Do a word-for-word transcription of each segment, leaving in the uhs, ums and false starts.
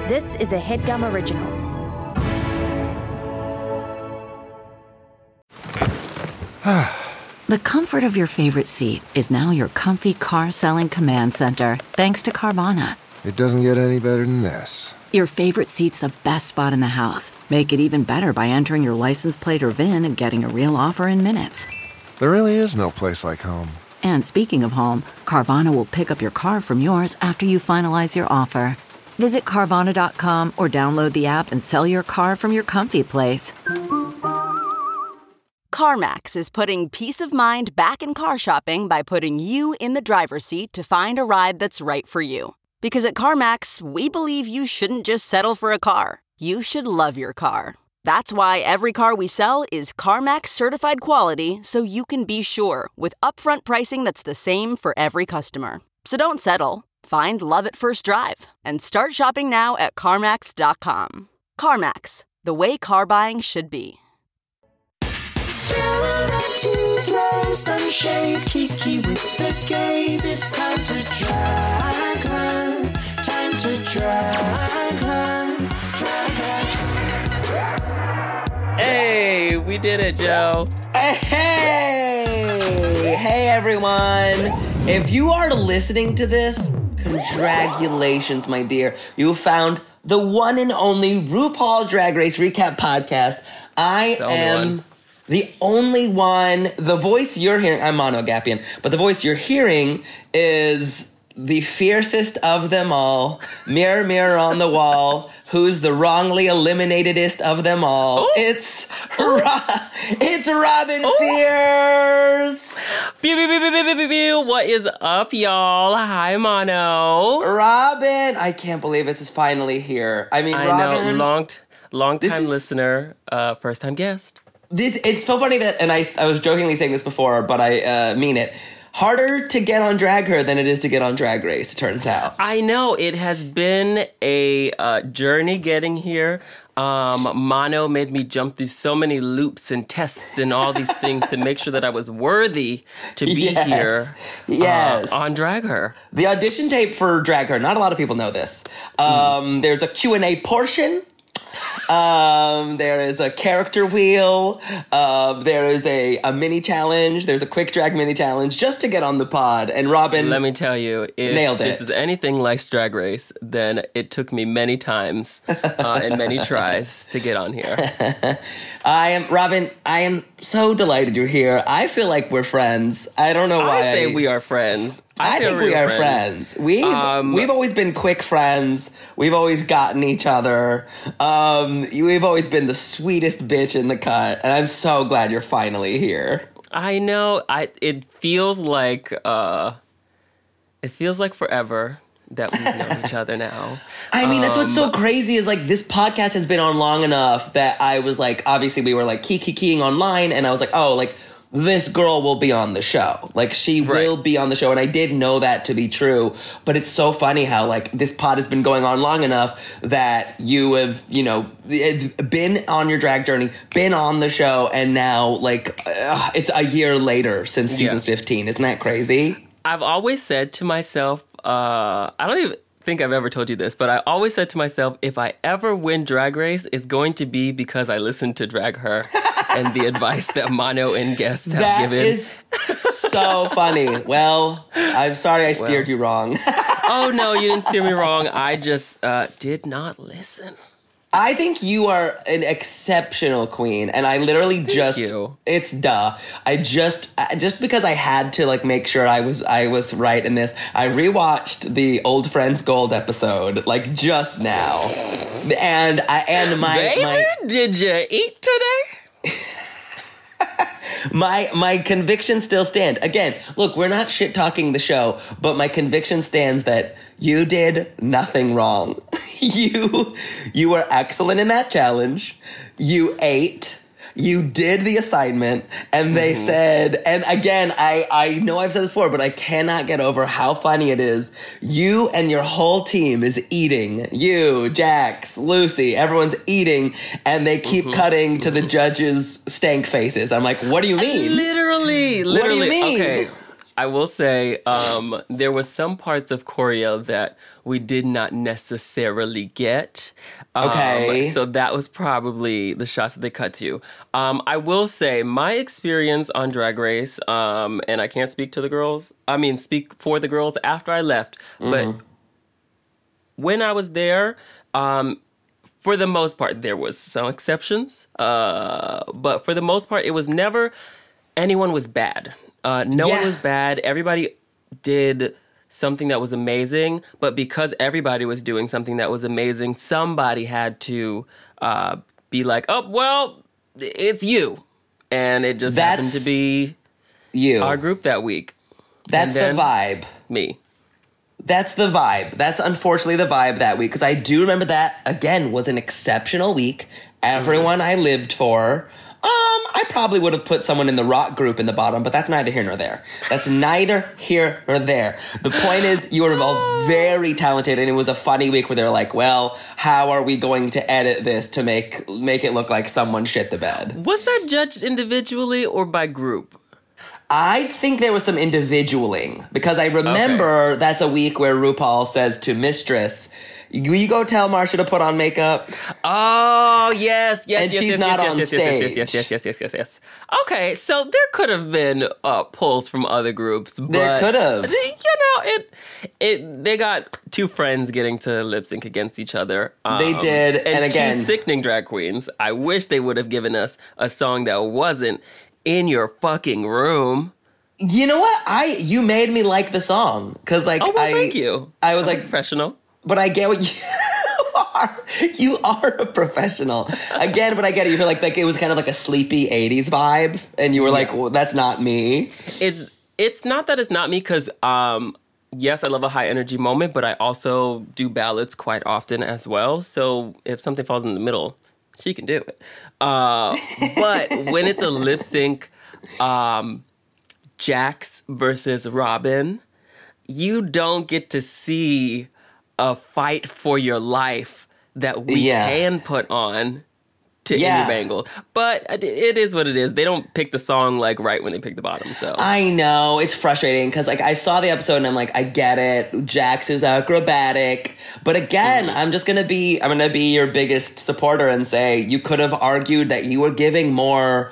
This is a HeadGum original. The comfort of your favorite seat is now your comfy car-selling command center, thanks to Carvana. It doesn't get any better than this. Your favorite seat's the best spot in the house. Make it even better by entering your license plate or V I N and getting a real offer in minutes. There really is no place like home. And speaking of home, Carvana will pick up your car from yours after you finalize your offer. Visit Carvana dot com or download the app and sell your car from your comfy place. CarMax is putting peace of mind back in car shopping by putting you in the driver's seat to find a ride that's right for you. Because at CarMax, we believe you shouldn't just settle for a car. You should love your car. That's why every car we sell is CarMax certified quality, so you can be sure with upfront pricing that's the same for every customer. So don't settle. Find love at first drive and start shopping now at CarMax dot com. CarMax, the way car buying should be. To throw some shade, Kiki with the gaze. It's time to drag her, time to drag her, drag her. Hey, we did it, Joe. Hey, hey everyone. If you are listening to this, congratulations, my dear. You found the one and only RuPaul's Drag Race Recap Podcast. I The only am... one. The only one, the voice you're hearing, I'm Mono Agapian, but the voice you're hearing is the fiercest of them all. Mirror, mirror on the wall. Who's the wrongly eliminatedest of them all? Ooh. It's Ro- it's Robin Ooh. Fierce. Pew, pew, pew, pew, pew, pew, pew. What is up, y'all? Hi, Mono. Robin, I can't believe this is finally here. I mean, I Robin, know, long, t- long This time is- listener, uh, first time guest. This it's so funny that, and I, I was jokingly saying this before, but I uh, mean it. Harder to get on Drag Her than it is to get on Drag Race, it turns out. I know, it has been a uh, journey getting here. Um, Mono made me jump through so many loops and tests and all these things to make sure that I was worthy to be Yes. here Yes. uh, on Drag Her. The audition tape for Drag Her, not a lot of people know this. Um, mm. There's a Q and A portion. Um, there is a character wheel. Uh, there is a, a mini challenge. There's a quick drag mini challenge just to get on the pod. And Robin, let me tell you, if nailed this it. is anything like Drag Race, then it took me many times uh, and many tries to get on here. I am Robin. I am so delighted you're here. I feel like we're friends. I don't know why. I say we are friends. I, I think we are friends. friends. We've um, we've always been quick friends. We've always gotten each other. Um, we've always been the sweetest bitch in the cut, and I'm so glad you're finally here. I know. I it feels like uh, it feels like forever that we've known each other now. I mean, that's what's so Um, crazy is like this podcast has been on long enough that I was like, obviously we were like key key keying online, and I was like, oh, like. This girl will be on the show. Like, she Right. will be on the show. And I did know that to be true. But it's so funny how, like, this pod has been going on long enough that you have, you know, been on your drag journey, been on the show, and now, like, uh, it's a year later since season Yeah. fifteen. Isn't that crazy? I've always said to myself, uh, I don't even think I've ever told you this, but I always said to myself, if I ever win Drag Race, it's going to be because I listened to Drag Her and the advice that Mono and guests have That given. is so funny. Well, I'm sorry I steered Well. you wrong. Oh, no, you didn't steer me wrong. I just uh, did not listen. I think you are an exceptional queen, and I literally just you. It's duh. I just I- just because I had to like make sure I was I was right in this. I rewatched the Old Friends Gold episode like just now. And I and my Baby, my did you eat today? My my conviction still stand. Again, look, we're not shit talking the show, but my conviction stands that you did nothing wrong. you you were excellent in that challenge. You ate. You did the assignment, and they mm-hmm. said, and again, I, I know I've said this before, but I cannot get over how funny it is. You and your whole team is eating. You, Jax, Lucy, everyone's eating, and they keep mm-hmm. cutting to mm-hmm. the judges' stank faces. I'm like, what do you mean? Literally, literally. What do you mean? Okay. I will say um, there were some parts of choreo that we did not necessarily get. Um, Okay. So that was probably the shots that they cut to. Um, I will say my experience on Drag Race, um, and I can't speak to the girls, I mean, speak for the girls after I left, Mm-hmm. but when I was there, um, for the most part, there was some exceptions, uh, but for the most part, it was never anyone was bad. Uh, no Yeah. one was bad. Everybody did something that was amazing, but because everybody was doing something that was amazing, somebody had to uh, be like, oh, well, it's you. And it just That's happened to be You. our group that week. That's the then- vibe. Me. That's the vibe. That's unfortunately the vibe that week. Because I do remember that, again, was an exceptional week. Everyone I lived for. Um, I probably would have put someone in the rock group in the bottom, but that's neither here nor there. That's neither here nor there. The point is, you were all very talented, and it was a funny week where they were like, well, how are we going to edit this to make make it look like someone shit the bed? Was that judged individually or by group? I think there was some individualing because I remember that's a week where RuPaul says to Mistress, "Will you go tell Marsha to put on makeup?" Oh, yes, yes, And yes, she's yes, not yes, on yes, stage. yes, yes, yes, yes, yes, yes, yes. Okay, so there could have been uh, pulls from other groups, but There could have. you know, it, it, they got two friends getting to lip sync against each other. Um, They did, and again- two sickening drag queens. I wish they would have given us a song that wasn't in your fucking room. You know what? I you made me like the song because like Oh, well, I thank you. I was I'm like, professional. but I get what you are. You are a professional again, but I get it. You feel like like it was kind of like a sleepy eighties vibe, and you were like, well, that's not me. It's it's not that it's not me because um yes, I love a high energy moment, but I also do ballads quite often as well. So if something falls in the middle, she can do it. Uh, but when it's a lip sync, um, Jax versus Robin, you don't get to see a fight for your life that we Yeah. can put on to Yeah. Indie Bangle. But it is what it is. They don't pick the song like right when they pick the bottom. So I know it's frustrating because like I saw the episode and I'm like, I get it. Jax is acrobatic, but again, I'm just gonna be I'm gonna be your biggest supporter and say you could have argued that you were giving more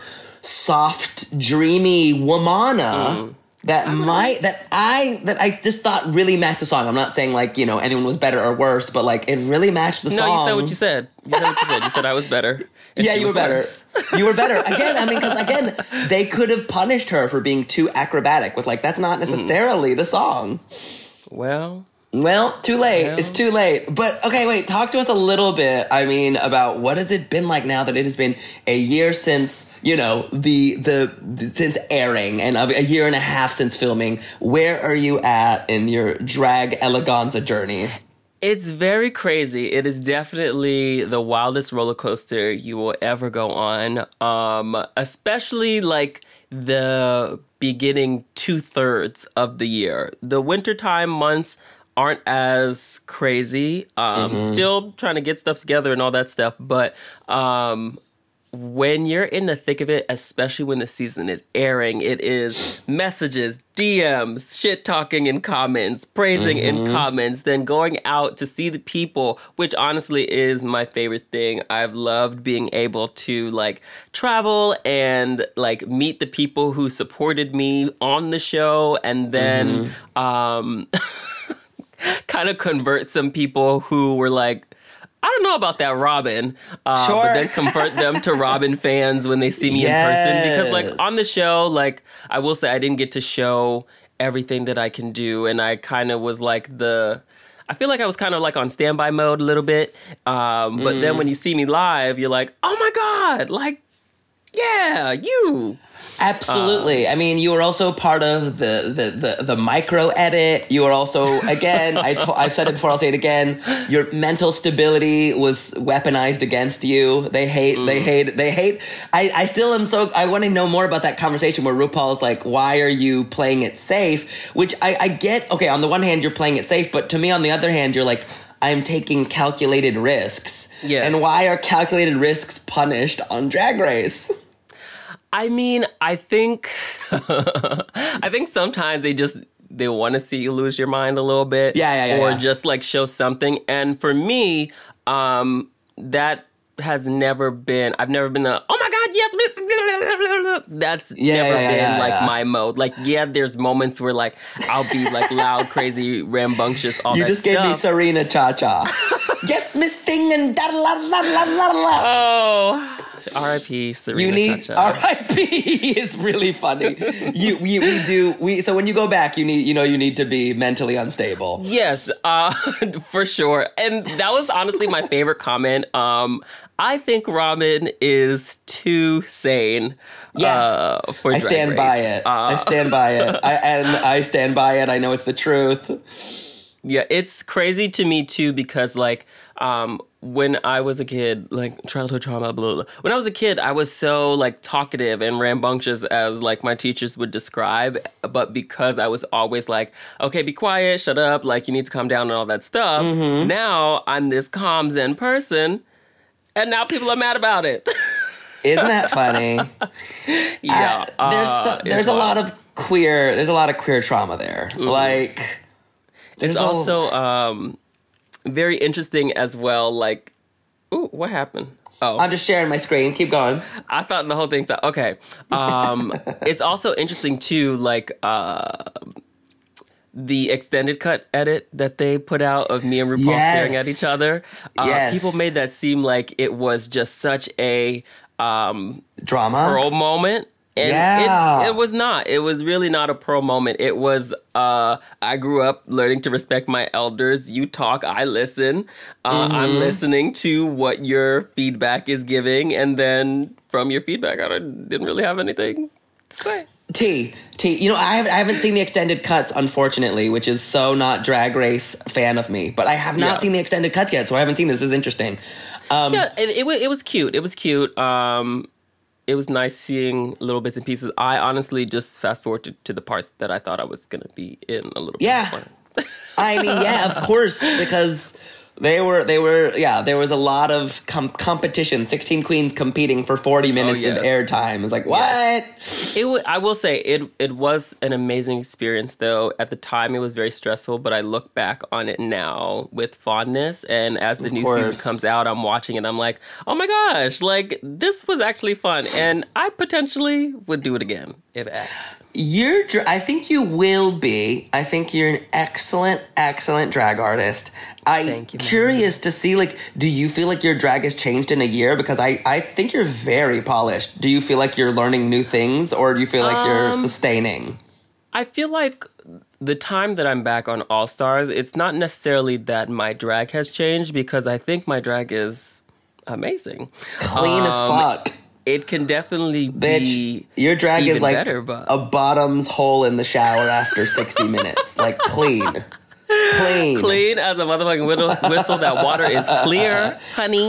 soft, dreamy womana. That might that I that I just thought really matched the song. I'm not saying like, you know, anyone was better or worse, but like it really matched the no, song. you said what you said. You said what you said. You said I was better. and Yeah, she you were was better. worse. You were better. Again, I mean, because again, they could have punished her for being too acrobatic with like, that's not necessarily the song. Well, Well, too late. Well. It's too late. But okay, wait, talk to us a little bit, I mean, about what has it been like now that it has been a year since, you know, the, the, the since airing and a year and a half since filming. Where are you at in your drag eleganza journey? it's very crazy. It is definitely the wildest roller coaster you will ever go on. Um, especially like the beginning two thirds of the year. The wintertime months aren't as crazy. Um, Mm-hmm. Still trying to get stuff together and all that stuff. But um, when you're in the thick of it, especially when the season is airing, it is messages, D Ms, shit talking in comments, praising in comments, then going out to see the people, which honestly is my favorite thing. I've loved being able to like travel and like meet the people who supported me on the show and then um kind of convert some people who were like, I don't know about that Robin, uh, Sure. but then convert them to Robin fans when they see me in person. Because like Yes. on the show, like I will say I didn't get to show everything that I can do. And I kind of was like the, I feel like I was kind of like on standby mode a little bit. Um, but then when you see me live, you're like, oh my God, like, yeah, you. Absolutely. I mean, you were also part of the the the, the micro edit. You were also, again, I to, I've said it before, I'll say it again. Your mental stability was weaponized against you. They hate, they hate, they hate. I, I still am so, I want to know more about that conversation where RuPaul's like, why are you playing it safe? Which I, I get, okay, on the one hand, you're playing it safe, but to me, on the other hand, you're like, I'm taking calculated risks. Yes. And why are calculated risks punished on Drag Race? I mean, I think I think sometimes they just they want to see you lose your mind a little bit. Yeah, yeah, yeah, Or yeah. just like show something. And for me, um, that has never been, I've never been the, oh my God, yes, that's Yeah, never yeah, yeah, been yeah, like yeah. my mode. Like, yeah, there's moments where like I'll be like loud, crazy, rambunctious, all You that just stuff. gave me Serena Cha-Cha. Yes, Miss Thing and da la la la la la. Oh, R I P Serena You need Cha-Cha. R I P is really funny. You we, we do we so when you go back, you need you know you need to be mentally unstable. Yes, uh, for sure. And that was honestly my favorite comment. Um, I think Robin is too sane. Yeah. uh, for I Drag stand Race. by it. Uh, I stand by it. I, and I stand by it. I know it's the truth. Yeah, it's crazy to me too because like um, when I was a kid, like childhood trauma, blah, blah, blah. When I was a kid, I was so like talkative and rambunctious as like my teachers would describe. But because I was always like, okay, be quiet, shut up, like you need to calm down and all that stuff. Mm-hmm. Now I'm this calm Zen person, and now people are mad about it. Isn't that funny? yeah, Uh, there's uh, so, there's it's a wild. lot of queer there's a lot of queer trauma there. Like there's It's a- also um, very interesting as well. Like, ooh, what happened? Oh, I'm just sharing my screen. Keep going. I thought the whole thing's okay. Um, it's also interesting too, like uh, the extended cut edit that they put out of me and RuPaul Yes. staring at each other. Uh, Yes. People made that seem like it was just such a um, Drama. pearl moment. And Yeah. it, it was not. It was really not a pearl moment. It was, uh, I grew up learning to respect my elders. You talk, I listen. Uh, Mm-hmm. I'm listening to what your feedback is giving. And then from your feedback, I don't- didn't really have anything to say. T, T, you know, I haven't, I haven't seen the extended cuts, unfortunately, which is so not Drag Race fan of me. But I have not Yeah. seen the extended cuts yet, so I haven't seen this. This is interesting. Um, Yeah, it, it, wa- it was cute. It was cute. Um, it was nice seeing little bits and pieces. I honestly just fast forwarded to the parts that I thought I was going to be in a little Yeah. bit more. I mean, yeah, of course, because they were, they were, yeah, there was a lot of com- competition. sixteen queens competing for forty minutes yes. of airtime. It's like, what? It w- I will say it it was an amazing experience though. At the time it was very stressful, but I look back on it now with fondness, and as the Of new course. season comes out, I'm watching it, I'm like, "Oh my gosh, like this was actually fun." And I potentially would do it again if asked. You're, dr- I think you will be. I think you're an excellent, excellent drag artist. I'm Thank you, ma'am. curious to see, like, do you feel like your drag has changed in a year? Because I, I think you're very polished. Do you feel like you're learning new things, or do you feel like you're Um, sustaining? I feel like the time that I'm back on All Stars, it's not necessarily that my drag has changed, because I think my drag is amazing. Clean as Um, fuck. It can definitely Bitch, be your drag even is like better, but a bottom's hole in the shower after sixty minutes. Like, clean. Clean. clean as a motherfucking whistle. whistle. That water is clear, honey.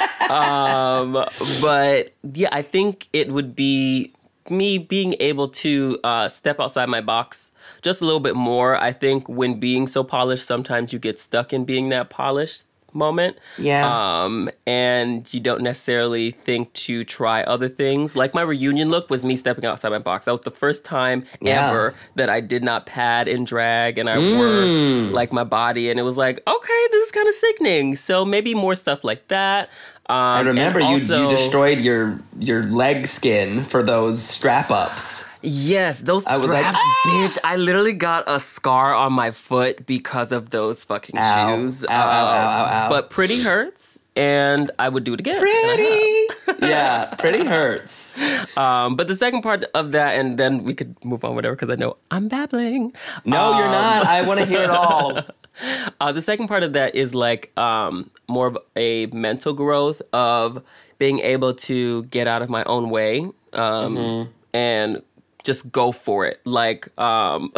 Um, but yeah, I think it would be me being able to uh, step outside my box just a little bit more. I think when being so polished, sometimes you get stuck in being that polished moment. Yeah. Um, and you don't necessarily think to try other things. Like my reunion look was me stepping outside my box. That was the first time Yeah. ever that I did not pad and drag, and I Mm. wore like my body, and it was like, okay, this is kind of sickening. So maybe more stuff like that. Um, I remember and you also- you destroyed your your leg skin for those strap ups. Yes, those I straps, was like, "Ah!" bitch. I literally got a scar on my foot because of those fucking Ow. shoes. Ow, ow, ow, ow, ow. But pretty hurts, and I would do it again. Pretty, yeah, pretty hurts. Um, but the second part of that, and then we could move on, whatever, because I know I'm babbling. No, you're not. I want to hear it all. Uh, the second part of that is like um, more of a mental growth of being able to get out of my own way um, Mm-hmm. and just go for it. Like, um,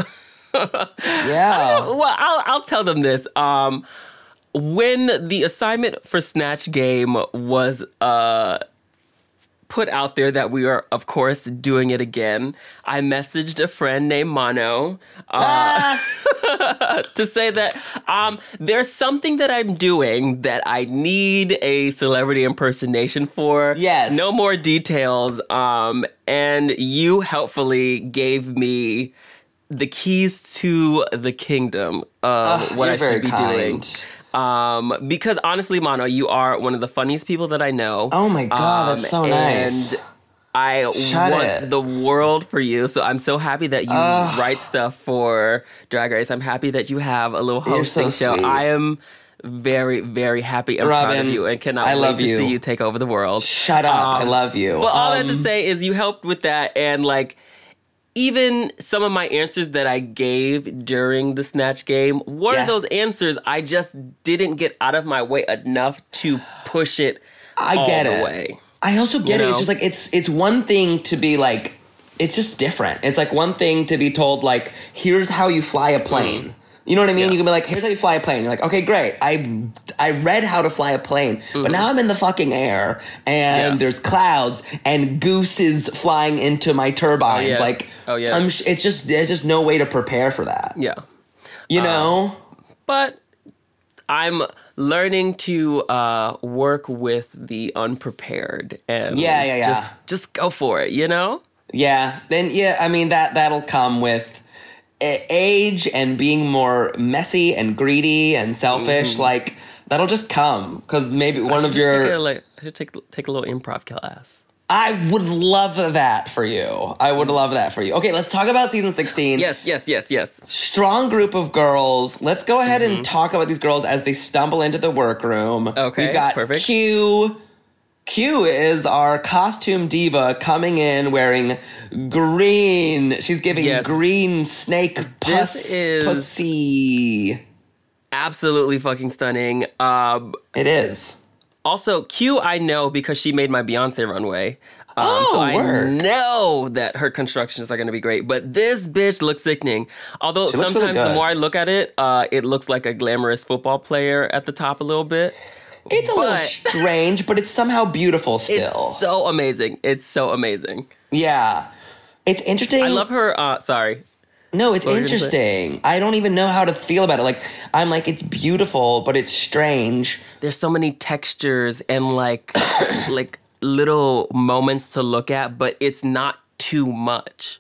Yeah. well, I'll, I'll tell them this. Um, when the assignment for Snatch Game was uh, put out there that we are, of course, doing it again, I messaged a friend named Mono uh, to say that um, there's something that I'm doing that I need a celebrity impersonation for. Yes. No more details. Um, and you helpfully gave me the keys to the kingdom of Oh, what you're I very should be kind. doing. Um, because honestly, Mono, you are one of the funniest people that I know. Oh my God, that's so nice. And I Shut want it. the world for you. So I'm so happy that you write stuff for Drag Race. I'm happy that you have a little You're so hosting show. sweet. I am very, very happy and proud Robin, of you and cannot I wait love to you. see you take over the world. Shut up. I Um, love you. But all that to Um, say is you helped with that, and like even some of my answers that I gave during the Snatch game, one Yeah. of those answers I just didn't get out of my way enough to push it I all get the it. way. I also get You it. It's know? just like it's it's one thing to be like it's just different. It's like one thing to be told like here's how you fly a plane. You know what I mean? Yeah. You can be like, here's how you fly a plane. You're like, okay, great. I I read how to fly a plane, but now I'm in the fucking air and Yeah. there's clouds and gooses flying into my turbines. yes. Like, Oh, yes. I'm sh- it's just there's just no way to prepare for that. Yeah. You know? But I'm learning to uh, work with the unprepared and Yeah, yeah, yeah. just just go for it, you know? Yeah, then yeah, I mean that that'll come with a- age and being more messy and greedy and selfish. Like that'll just come because maybe I one should of just take a, your. like, I should take take a little improv class. I would love that for you. I would love that for you. Okay, let's talk about season sixteen. Yes, yes, yes, yes. Strong group of girls. Let's go ahead and talk about these girls as they stumble into the workroom. Okay, We've got perfect. Q. Q is our costume diva coming in wearing green. She's giving Yes. green snake pus- This is- pussy. Absolutely fucking stunning. Um, It is. also, Q I know because she made my Beyonce runway. Um, Oh, so I work. know that her constructions are going to be great. But this bitch looks sickening. Although She looks sometimes really the good. more I look at it, uh, it looks like a glamorous football player at the top a little bit. It's a little But- strange, but it's somehow beautiful still. It's so amazing. It's so amazing. yeah. It's interesting. I love her. Uh, sorry. No, it's What were you gonna say? interesting. I don't even know how to feel about it. Like, I'm like, it's beautiful, but it's strange. There's so many textures and like like little moments to look at, but it's not too much.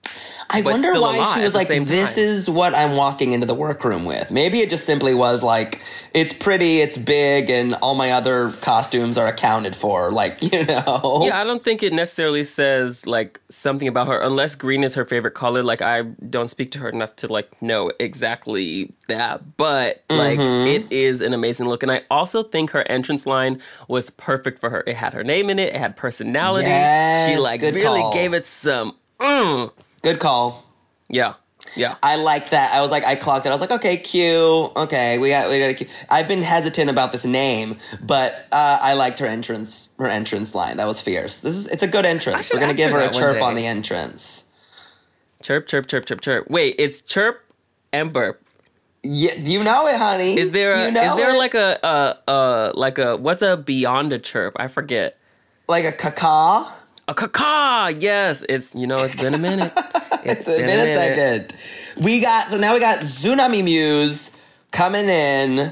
I But wonder still a why lot she at was the like, same this time. is what I'm walking into the workroom with. Maybe it just simply was like, it's pretty, it's big, and all my other costumes are accounted for. Like, you know? Yeah, I don't think it necessarily says like something about her unless green is her favorite color. Like I don't speak to her enough to like know exactly that, but like Mm-hmm. it is an amazing look. And I also think her entrance line was perfect for her. It had her name in it. It had personality. Yes, she like good really call. gave it some. Mm. Good call. Yeah, yeah. I like that. I was like, I clocked it. I was like, okay, Q. Okay, we got, we got a Q. I've been hesitant about this name, but uh, I liked her entrance, her entrance line. That was fierce. This is, it's a good entrance. should We're gonna ask give her her a that one chirp day. on the entrance. Chirp, chirp, chirp, chirp, chirp. Wait, it's chirp and burp. Yeah, you know it, honey. Is there a, you know is there it? like a uh uh like a what's a beyond a chirp? I forget. like a caca? A caca. Yes, it's you know it's been a minute. It's been a minute. second. We got so now we got Tsunami Muse coming in.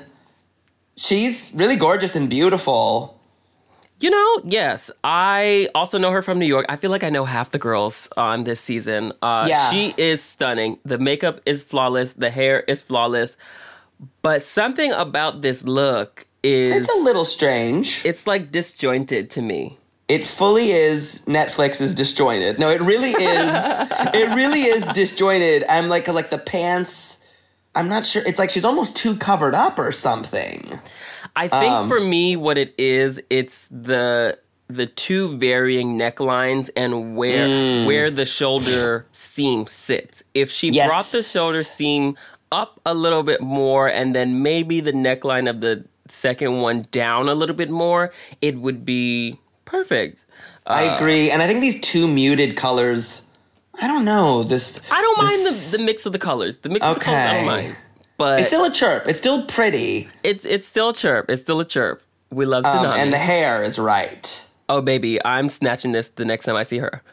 She's really gorgeous and beautiful. You know, yes. I also know her from New York. I feel like I know half the girls on this season. Uh, Yeah. She is stunning. The makeup is flawless. The hair is flawless. But something about this look is It's a little strange. it's like disjointed to me. It fully is Netflix is disjointed. No, it really is. It really is disjointed. I'm like, cause like the pants, I'm not sure. It's like she's almost too covered up or something. I think Um, for me, what it is, it's the the two varying necklines and where Mm. where the shoulder seam sits. If she Yes. brought the shoulder seam up a little bit more, and then maybe the neckline of the second one down a little bit more, it would be perfect. I agree. And I think these two muted colors, I don't know. This I don't mind this- the the mix of the colors. The mix of the colors, I Okay. don't mind. But It's still a chirp. It's still pretty. it's it's still a chirp. It's still a chirp. We love Um, Tsunami. and the hair is right. Oh baby, I'm snatching this the next time I see her.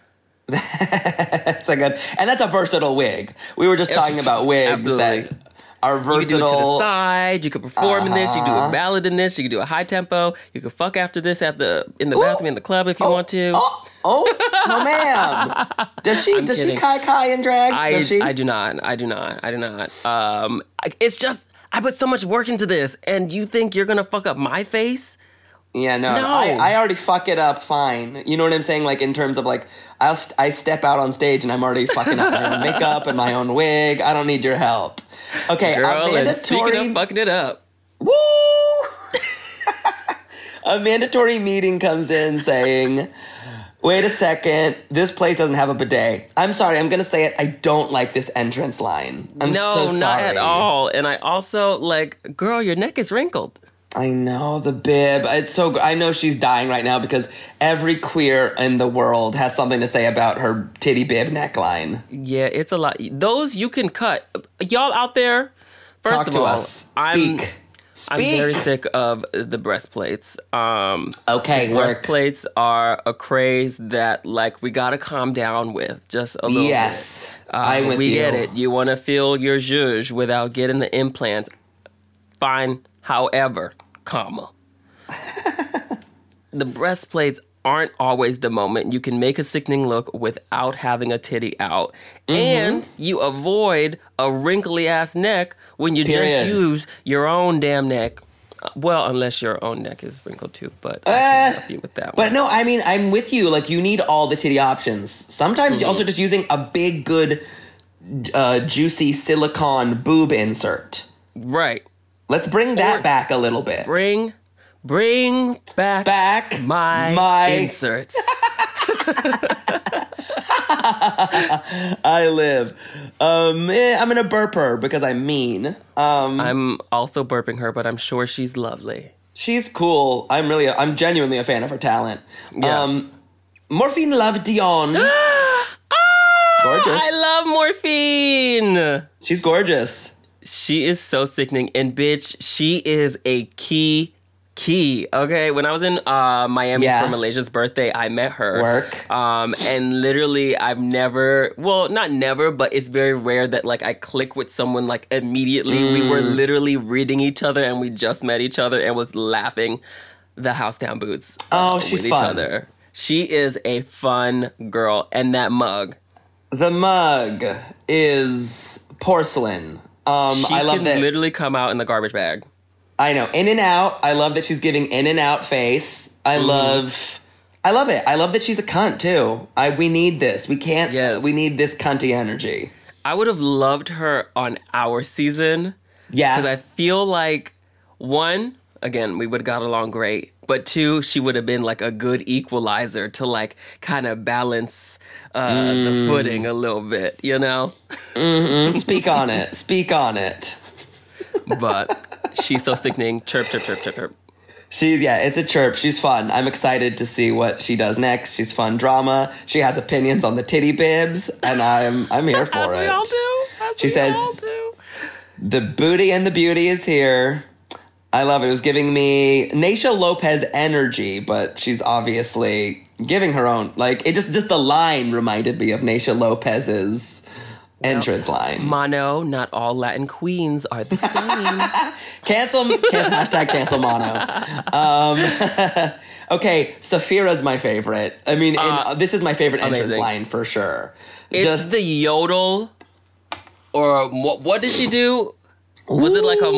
It's a good, and that's a versatile wig. We were just talking about wigs Absolutely. that are You could do it to the versatile. side. You could perform in this. You could do a ballad in this. You could do a high tempo. You could fuck after this at the in the bathroom in the club if you want to. Oh, Oh, no, ma'am. Does she? I'm does kidding. she kai kai in drag? I, does she? I do not. I do not. I do not. Um, I- it's just, I put so much work into this, and you think you're going to fuck up my face? Yeah, no. No. I, I already fuck it up fine. You know what I'm saying? Like, in terms of, like, I'll st- I step out on stage and I'm already fucking up my own makeup and my own wig. I don't need your help. Okay, Girl, Amanda and speaking Tori- of fucking it up. Woo! A mandatory meeting comes in saying, wait a second, this place doesn't have a bidet. I'm sorry, I'm going to say it. I don't like this entrance line. I'm no, so sorry. not at all. And I also, like, girl, your neck is wrinkled. I know, the bib. It's so. I know she's dying right now because every queer in the world has something to say about her titty bib neckline. Yeah, it's a lot. Those you can cut. Y'all out there, first Talk of to all, us. I'm, Speak. I'm Speak. very sick of the breastplates. Um, Okay, the work. breastplates are a craze that, like, we gotta calm down with just a little Yes, bit. Uh, I'm with we you. get it. You want to feel your zhuzh without getting the implants. Fine. However, comma. The breastplates aren't always the moment. You can make a sickening look without having a titty out. Mm-hmm. And you avoid a wrinkly ass neck when you Period. just use your own damn neck. Uh, Well, unless your own neck is wrinkled too, but I Uh, can't help you with that But one. no, I mean, I'm with you. Like, you need all the titty options. Sometimes you're also just using a big, good, uh, juicy silicone boob insert. Right. Let's bring that Or- back a little bit. Bring, bring back, back my, my inserts. I live. Um, eh, I'm gonna burp her because I'm mean. Um, I'm also burping her, but I'm sure she's lovely. she's cool. I'm really, I'm genuinely a fan of her talent. Yes. Um, Morphine Love Dion. Gorgeous. I love Morphine. She's gorgeous. She is so sickening. And bitch, she is a key, key. Okay. When I was in uh, Miami Yeah. for Malaysia's birthday, I met her. Work. Um, and literally, I've never, well, not never, but it's very rare that like I click with someone like immediately. Mm. We were literally reading each other and we just met each other and was laughing the house down boots. uh, Oh, she's with fun. each other. She is a fun girl. And that mug. The mug is porcelain. Um, She I love can that. literally come out in the garbage bag. I know. In and out. I love that she's giving in and out face. I Mm. love I love it. I love that she's a cunt too. I we need this. We can't Yes. we need this cunty energy. I would have loved her on our season. Yeah. Because I feel like, one, again, we would have got along great. But two, she would have been like a good equalizer to like kind of balance uh, Mm. the footing a little bit, you know? Speak on it. Speak on it. But she's so sickening. Chirp, chirp, chirp, chirp, chirp. She's yeah, it's a chirp. She's fun. I'm excited to see what she does next. She's fun drama. She has opinions on the titty bibs, and I'm I'm here for As it. we all do. As She we says- all do. The booty and the beauty is here. I love it. It was giving me Naysha Lopez energy, but she's obviously giving her own. Like it just just the line reminded me of Naysha Lopez's entrance line. Mono, not all Latin queens are the same. Cancel, cancel hashtag cancel mono. Um, okay, Saphira's my favorite. I mean, Uh, and this is my favorite entrance amazing. line for sure. It's Just the yodel, or what, what did she do? Was it like a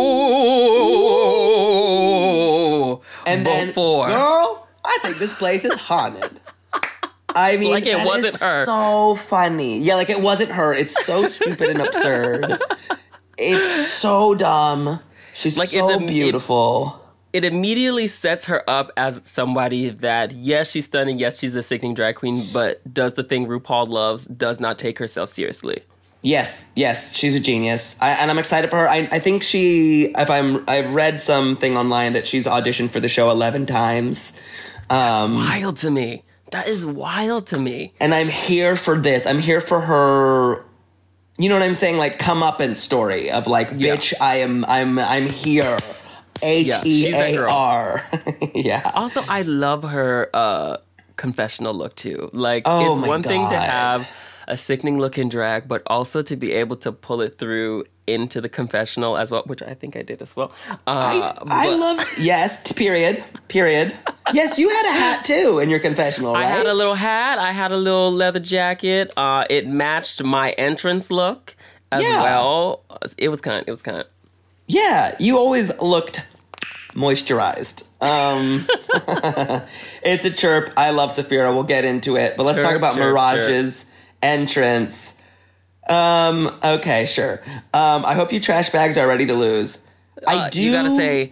moo and then, before? girl, I think this place is haunted. I mean, Like it that wasn't is her. So funny, yeah, like it wasn't her. It's so stupid and absurd. It's so dumb. She's Like, so it's a- it- beautiful. It immediately sets her up as somebody that, yes, she's stunning, yes, she's a sickening drag queen, but does the thing RuPaul loves, does not take herself seriously. Yes, yes, she's a genius, I, and I'm excited for her. I, I think she, if I'm, I've read something online that she's auditioned for the show eleven times, um, Wild to me. That is wild to me. and I'm here for this. I'm here for her. You know what I'm saying? Like come up and story of like, Yeah. bitch, I am, I'm, I'm here. H E A R. Yeah. Also, I love her uh, confessional look too. Like, Oh it's my one thing to God. have a sickening look in drag, but also to be able to pull it through into the confessional as well, which I think I did as well. Uh, I, I but- love yes. t- Period. Period. Yes, you had a hat too in your confessional, right? I had a little hat. I had a little leather jacket. Uh, it matched my entrance look as Yeah. well. It was kind. It was kind. Yeah, you always looked moisturized. Um, it's a chirp. I love Saphira. We'll get into it. But let's Chirp, talk about chirp, Mirage's entrance. Um, okay, sure. Um, I hope you trash bags are ready to lose. I Uh, do. You gotta say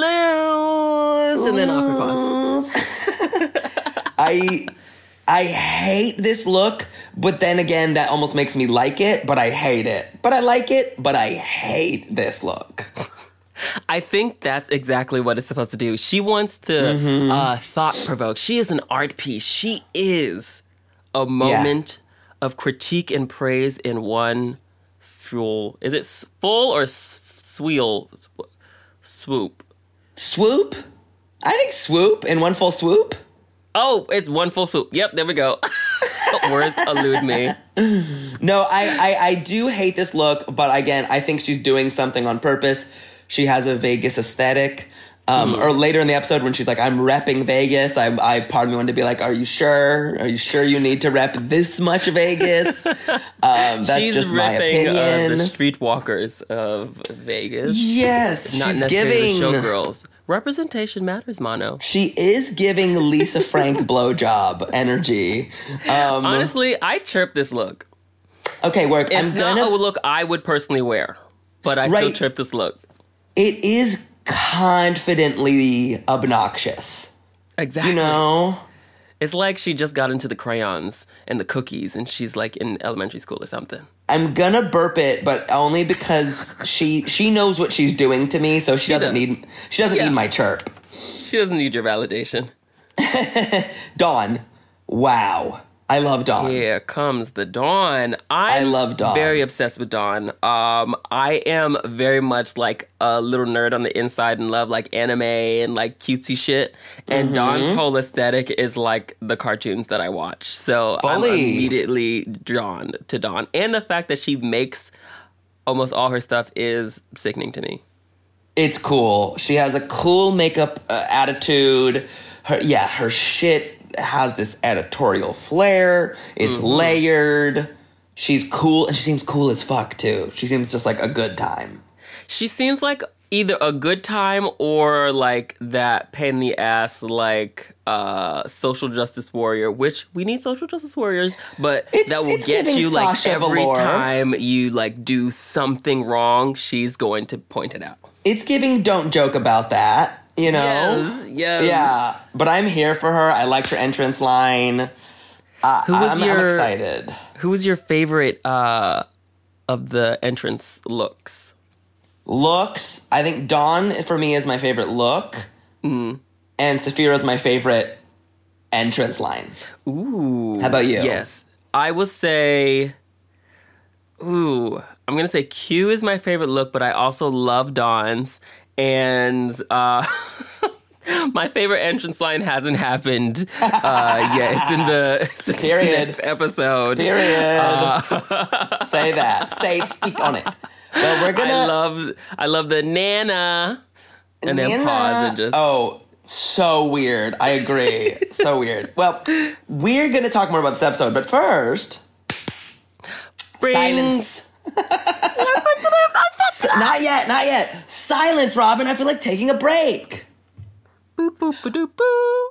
lose and then awkward pause. I I hate this look, but then again, that almost makes me like it, but I hate it. But I like it, but I hate this look. I think that's exactly what it's supposed to do. She wants to Mm-hmm. uh, thought provoke. She is an art piece. She is a moment of critique and praise in one full. Is it s- full or s- sweel? Sw- Swoop. Swoop? I think swoop in one full swoop. Oh, it's one full swoop. Yep, there we go. Words elude me. No, I, I, I do hate this look, but again, I think she's doing something on purpose. She has a Vegas aesthetic. Um, Or later in the episode when she's like, I'm repping Vegas, I, I part of me wanted to be like, are you sure? Are you sure you need to rep this much Vegas? Um, that's She's just my ripping opinion. uh, the streetwalkers of Vegas. Yes, Not she's necessarily giving... the showgirls. Representation matters, Mono. She is giving Lisa Frank blowjob energy. Um, Honestly, I chirp this look. okay, work. It's I'm not gonna... a look I would personally wear, but I still Right. chirp this look. It is confidently obnoxious. Exactly. You know? It's like she just got into the crayons and the cookies and she's like in elementary school or something. I'm gonna burp it, but only because she she knows what she's doing to me, so she, She doesn't does. need she doesn't Yeah. need my chirp. She doesn't need your validation. Dawn, wow, I love Dawn. Here comes the Dawn. I'm I love Dawn. very obsessed with Dawn. Um, I am very much like a little nerd on the inside and love like anime and like cutesy shit. And Mm-hmm. Dawn's whole aesthetic is like the cartoons that I watch. So I'm Fully. immediately drawn to Dawn. And the fact that she makes almost all her stuff is sickening to me. It's cool. She has a cool makeup uh, attitude. Her yeah, her shit has this editorial flair. It's Mm-hmm. layered. She's cool, and she seems cool as fuck too. She seems just like a good time. She seems like either a good time or like that pain in the ass, like uh, social justice warrior, which we need social justice warriors, but It's- that will it's get giving you like Sasha every Velour. time you like do something wrong, she's going to point it out. It's giving don't joke about that, you know? Yes, yes. Yeah, but I'm here for her. I liked her entrance line. Uh, Who was I'm, your I'm excited. Who was your favorite uh, of the entrance looks? Looks, I think Dawn for me is my favorite look. Mm. And Saphira's my favorite entrance line. Ooh. How about you? Yes. I will say, ooh, I'm going to say Q is my favorite look, but I also love Dawn's. And uh, my favorite entrance line hasn't happened uh, yet. It's in the, it's in the Period. next episode. Period. Uh, Say that. Say, speak on it. Well, we're gonna... I love, I love the Nana. And then Nana. pause and just... Oh, so weird. I agree. So weird. Well, we're gonna talk more about this episode, but first... Bring- Silence. S- not yet, not yet. Silence, Robin. I feel like taking a break. Boop, boop, ba-doop, boo.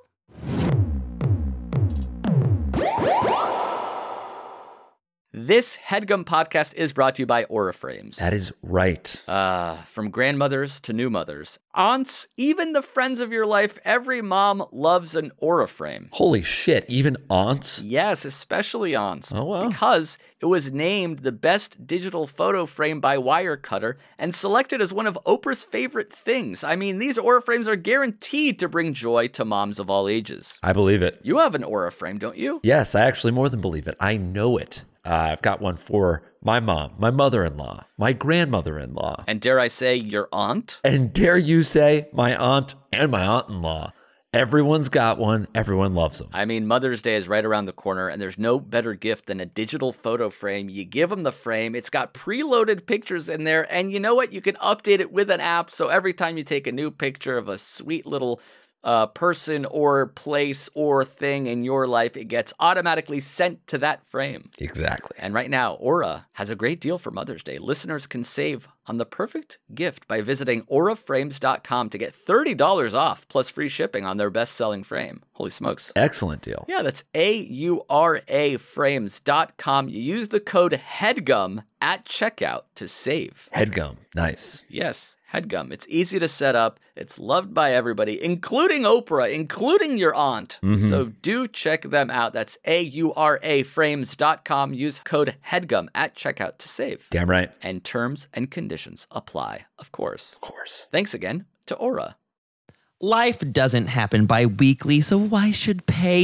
This HeadGum podcast is brought to you by Auraframes. That is right. Uh, from grandmothers to new mothers, aunts, even the friends of your life, every mom loves an Auraframe. Holy shit, even aunts? Yes, especially aunts. Oh, wow. Because it was named the best digital photo frame by Wirecutter and selected as one of Oprah's favorite things. I mean, these Auraframes are guaranteed to bring joy to moms of all ages. I believe it. You have an Auraframe, don't you? Yes, I actually more than believe it. I know it. Uh, I've got one for my mom, my mother-in-law, my grandmother-in-law, And dare I say, your aunt? and dare you say my aunt and my aunt-in-law. Everyone's got one. Everyone loves them. I mean, Mother's Day is right around the corner, and there's no better gift than a digital photo frame. You give them the frame, it's got preloaded pictures in there, and you know what? You can update it with an app, so every time you take a new picture of a sweet little uh, person or place or thing in your life, it gets automatically sent to that frame. Exactly. And right now, Aura has a great deal for Mother's Day. Listeners can save on the perfect gift by visiting aura frames dot com to get thirty dollars off plus free shipping on their best-selling frame. Holy smokes. Excellent deal. Yeah, that's A U R A frames dot com. You use the code HEADGUM at checkout to save. Headgum. Nice. Yes, HEADGUM. It's easy to set up. It's loved by everybody, including Oprah, including your aunt. Mm-hmm. So do check them out. That's A U R A frames dot com. Use code HEADGUM at checkout to save. Damn right. And terms and conditions apply, of course. Of course. Thanks again to Aura. Life doesn't happen bi-weekly, so why should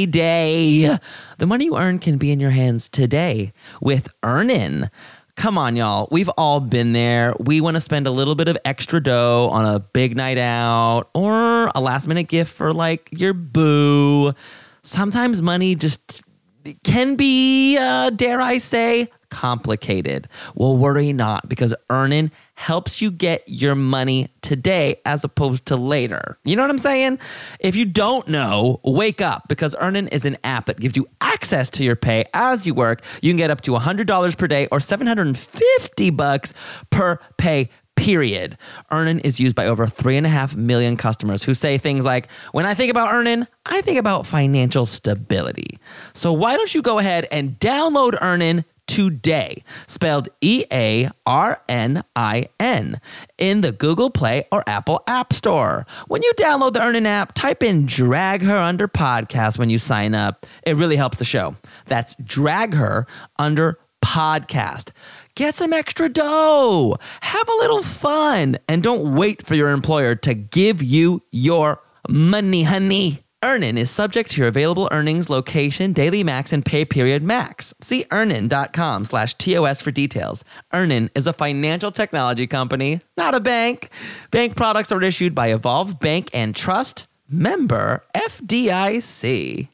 payday? The money you earn can be in your hands today with Earnin. Come on, y'all. We've all been there. We want to spend a little bit of extra dough on a big night out or a last-minute gift for, like, your boo. Sometimes money just can be, uh, dare I say, complicated. Well, worry not, because Earnin helps you get your money today as opposed to later. You know what I'm saying? If you don't know, wake up, because Earnin is an app that gives you access to your pay as you work. You can get up to one hundred dollars per day or seven hundred fifty bucks per pay period. Earnin is used by over three and a half million customers who say things like, when I think about Earnin, I think about financial stability. So why don't you go ahead and download Earnin today, spelled E A R N I N, in the Google Play or Apple App Store. When you download the Earnin app, type in Drag Her Under Podcast when you sign up. It really helps the show. That's Drag Her Under Podcast. Get some extra dough. Have a little fun. And don't wait for your employer to give you your money, honey. Earnin is subject to your available earnings, location, daily max, and pay period max. See earnin.com slash TOS for details. Earnin is a financial technology company, not a bank. Bank products are issued by Evolve Bank and Trust. Member F D I C.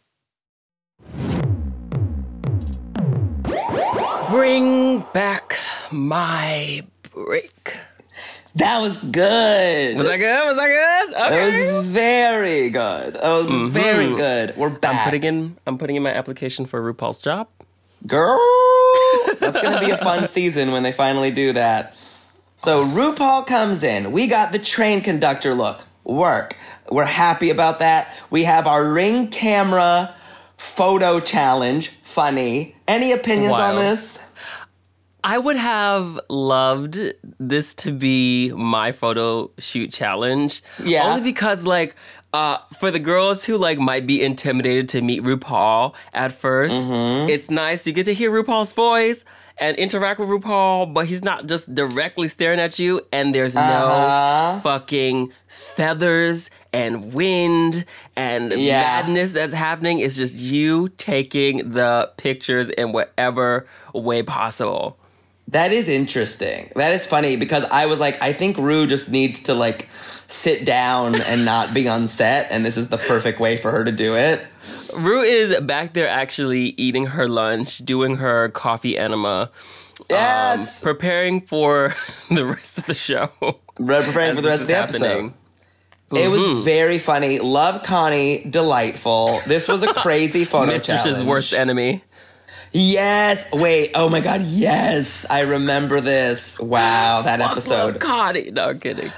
Bring back my break. That was good. Was that good? Was that good? Okay. That was very good. That was mm-hmm. very good. We're back. I'm putting in. I'm putting in my application for RuPaul's job. Girl, that's going to be a fun season when they finally do that. So RuPaul comes in. We got the train conductor look. Work. We're happy about that. We have our Ring camera photo challenge. Funny. Any opinions Wild. on this? I would have loved this to be my photo shoot challenge. Yeah. Only because, like, uh, for the girls who, like, might be intimidated to meet RuPaul at first, mm-hmm. it's nice. You get to hear RuPaul's voice and interact with RuPaul, but he's not just directly staring at you, and there's uh-huh. no fucking feathers and wind and yeah. madness that's happening. It's just you taking the pictures in whatever way possible. That is interesting. That is funny because I was like, I think Ru just needs to like sit down and not be on set, and this is the perfect way for her to do it. Ru is back there actually eating her lunch, doing her coffee enema. Yes. Um, preparing for the rest of the show. Preparing for the rest of the episode. It was mm-hmm. very funny. Love Connie, delightful. This was a crazy photo Mistress's challenge. worst enemy. Yes. Wait. Oh my God. Yes. I remember this. Wow. That Fuck episode. Love Connie. No, I'm kidding.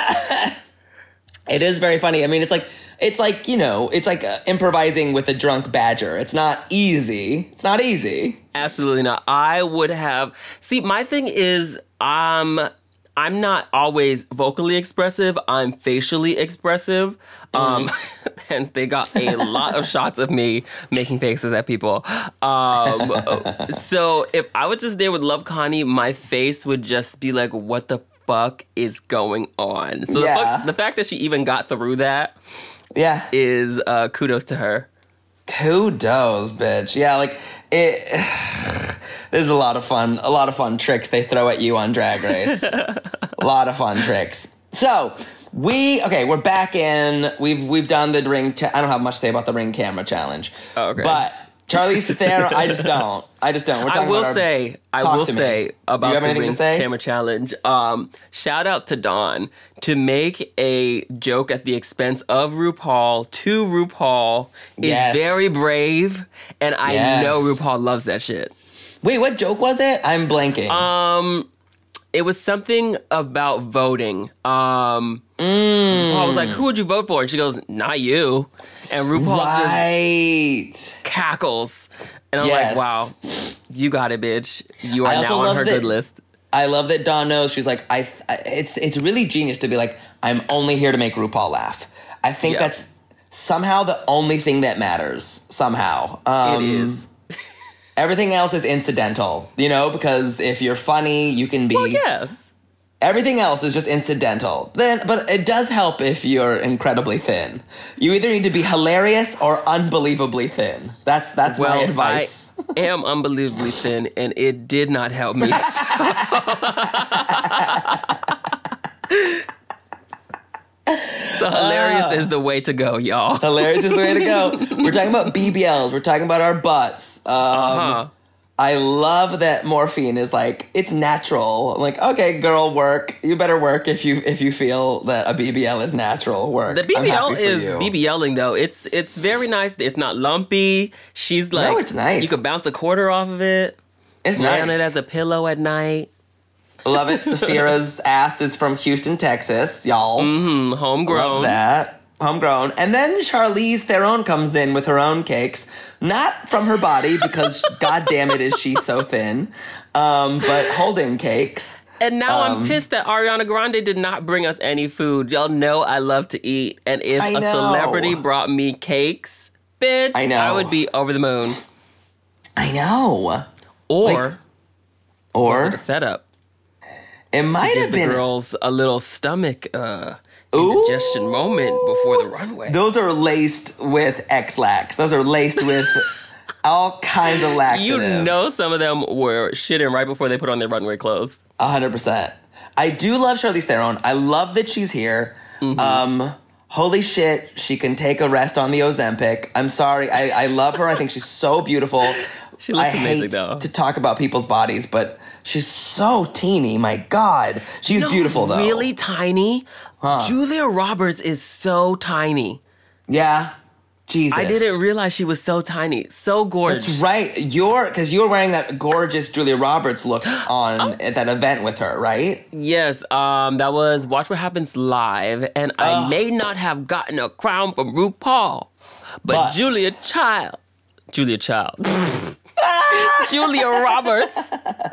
It is very funny. I mean, it's like, it's like, you know, it's like uh, improvising with a drunk badger. It's not easy. It's not easy. Absolutely not. I would have, see, my thing is, um, I'm not always vocally expressive. I'm facially expressive. Mm. Um, hence, they got a lot of shots of me making faces at people. Um, so if I was just there with Love Connie, my face would just be like, what the fuck is going on? So yeah. the, fuck, the fact that she even got through that yeah. is uh, kudos to her. Kudos, bitch. Yeah, like, it... There's a lot of fun, a lot of fun tricks they throw at you on Drag Race. A lot of fun tricks. So we okay, we're back in. We've we've done the ring. Cha- I don't have much to say about the ring camera challenge. Oh, okay. But Charlize Theron, I just don't. I just don't. We're talking I will about our, say, I talk will to me. say about Do you have the anything ring to say? camera challenge. Um, shout out to Dawn to make a joke at the expense of RuPaul to RuPaul is Yes. very brave, and I Yes. know RuPaul loves that shit. Wait, what joke was it? I'm blanking. Um, it was something about voting. Um, mm. RuPaul was like, "Who would you vote for?" And she goes, "Not you." And RuPaul right. just cackles. And I'm Yes. like, wow, you got it, bitch. You are I also now on love her that- good list. I love that Dawn knows. She's like, I. I it's it's really genius to be like, I'm only here to make RuPaul laugh. I think Yeah. that's somehow the only thing that matters. Somehow, um, It is. Everything else is incidental, you know, because if you're funny, you can be. Well, yes. Everything else is just incidental. Then, but it does help if you're incredibly thin. You either need to be hilarious or unbelievably thin. That's that's Well, my advice. I am unbelievably thin, and it did not help me. So hilarious is the way to go, y'all. Hilarious is the way to go. We're talking about B B Ls. We're talking about our butts. Um, Uh-huh. I love that Morphine is like, it's natural. I'm like, okay, girl, work. You better work if you if you feel that a B B L is natural. Work. The I'm B B L happy for is you. BBLing though. It's it's very nice. It's not lumpy. She's like, No, it's nice. You could bounce a quarter off of it. It's lay nice. on it as a pillow at night. Love it. Saphira's ass is from Houston, Texas, y'all. Mm-hmm. Homegrown. Love that. Homegrown. And then Charlize Theron comes in with her own cakes. Not from her body, because god damn it is she so thin. Um, but holding cakes. And now Um, I'm pissed that Ariana Grande did not bring us any food. Y'all know I love to eat. And if I a know. celebrity brought me cakes, bitch, I know. I would be over the moon. I know. Or, Like, Or was it a setup? it might Give have the been. girls a little stomach uh, indigestion moment before the runway. Those are laced with X-Lax. Those are laced with all kinds of laxative. You know some of them were shitting right before they put on their runway clothes. A hundred percent. I do love Charlize Theron. I love that she's here. Mm-hmm. Um, holy shit, she can take a rest on the Ozempic. I'm sorry. I, I love her. I think she's so beautiful. She looks I amazing, hate though. to talk about people's bodies, but she's so teeny. My God. She's You know beautiful, who's though. really tiny? Julia Roberts is so tiny. Yeah. Jesus. I didn't realize she was so tiny. So gorgeous. That's right. You're, because you were wearing that gorgeous Julia Roberts look on Oh. at that event with her, right? Yes, um, that was Watch What Happens Live, and I Ugh. may not have gotten a crown from RuPaul, but, But- Julia Child, Julia Child, Julia Roberts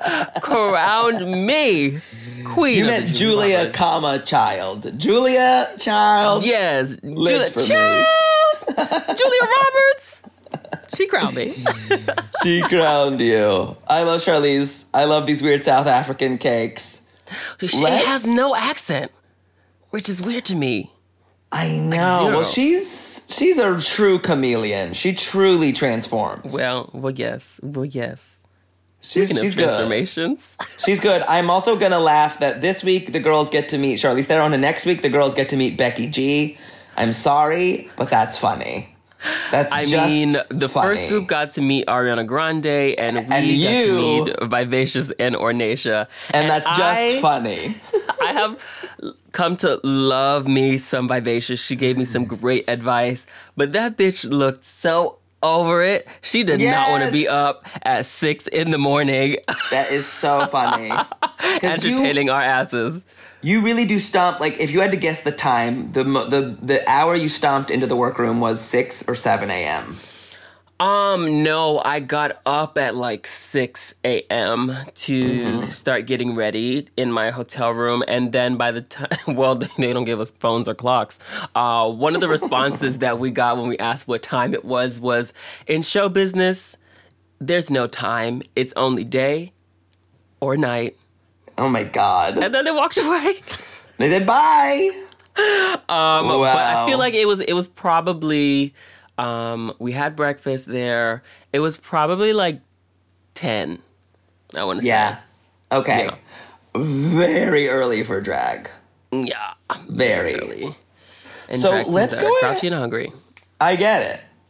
crowned me queen. You of meant the Julia, Roberts. comma, child. Julia, child. Yes, Live Julia for me. Child, Julia Roberts. She crowned me. She crowned you. I love Charlize. I love these weird South African cakes. She Let's- has no accent, which is weird to me. I know. zero. Well, she's she's a true chameleon. She truly transforms. Well, well, yes, well, yes. she's, Speaking she's of good. transformations. She's good. I'm also gonna laugh that this week the girls get to meet Charlize Theron, and next week the girls get to meet Becky G. I'm sorry, but that's funny. That's I just mean, the funny. first group got to meet Ariana Grande, and we And you- got to meet Vivacious and Ornacia. and that's just I, funny. I have come to love me some Vivacious. She gave me some great advice, but that bitch looked so over it. She did not want to be Yes. up at six in the morning That is so funny. 'Cause you- entertaining our asses. You really do stomp. Like, if you had to guess the time, the mo- the the hour you stomped into the workroom was six or seven a.m. Um, no, I got up at like six a.m. to Mm-hmm. start getting ready in my hotel room. And then by the time, well, they don't give us phones or clocks. Uh, one of the responses that we got when we asked what time it was was, in show business, there's no time. It's only day or night. Oh my God. And then they walked away. They said bye. Um, Wow. But I feel like it was it was probably um, we had breakfast there. It was probably like ten. I want to Yeah. Okay. Yeah. Very early for drag. say, yeah, Very. early. And So drag queens let's are go in- grouchy and hungry. I get it.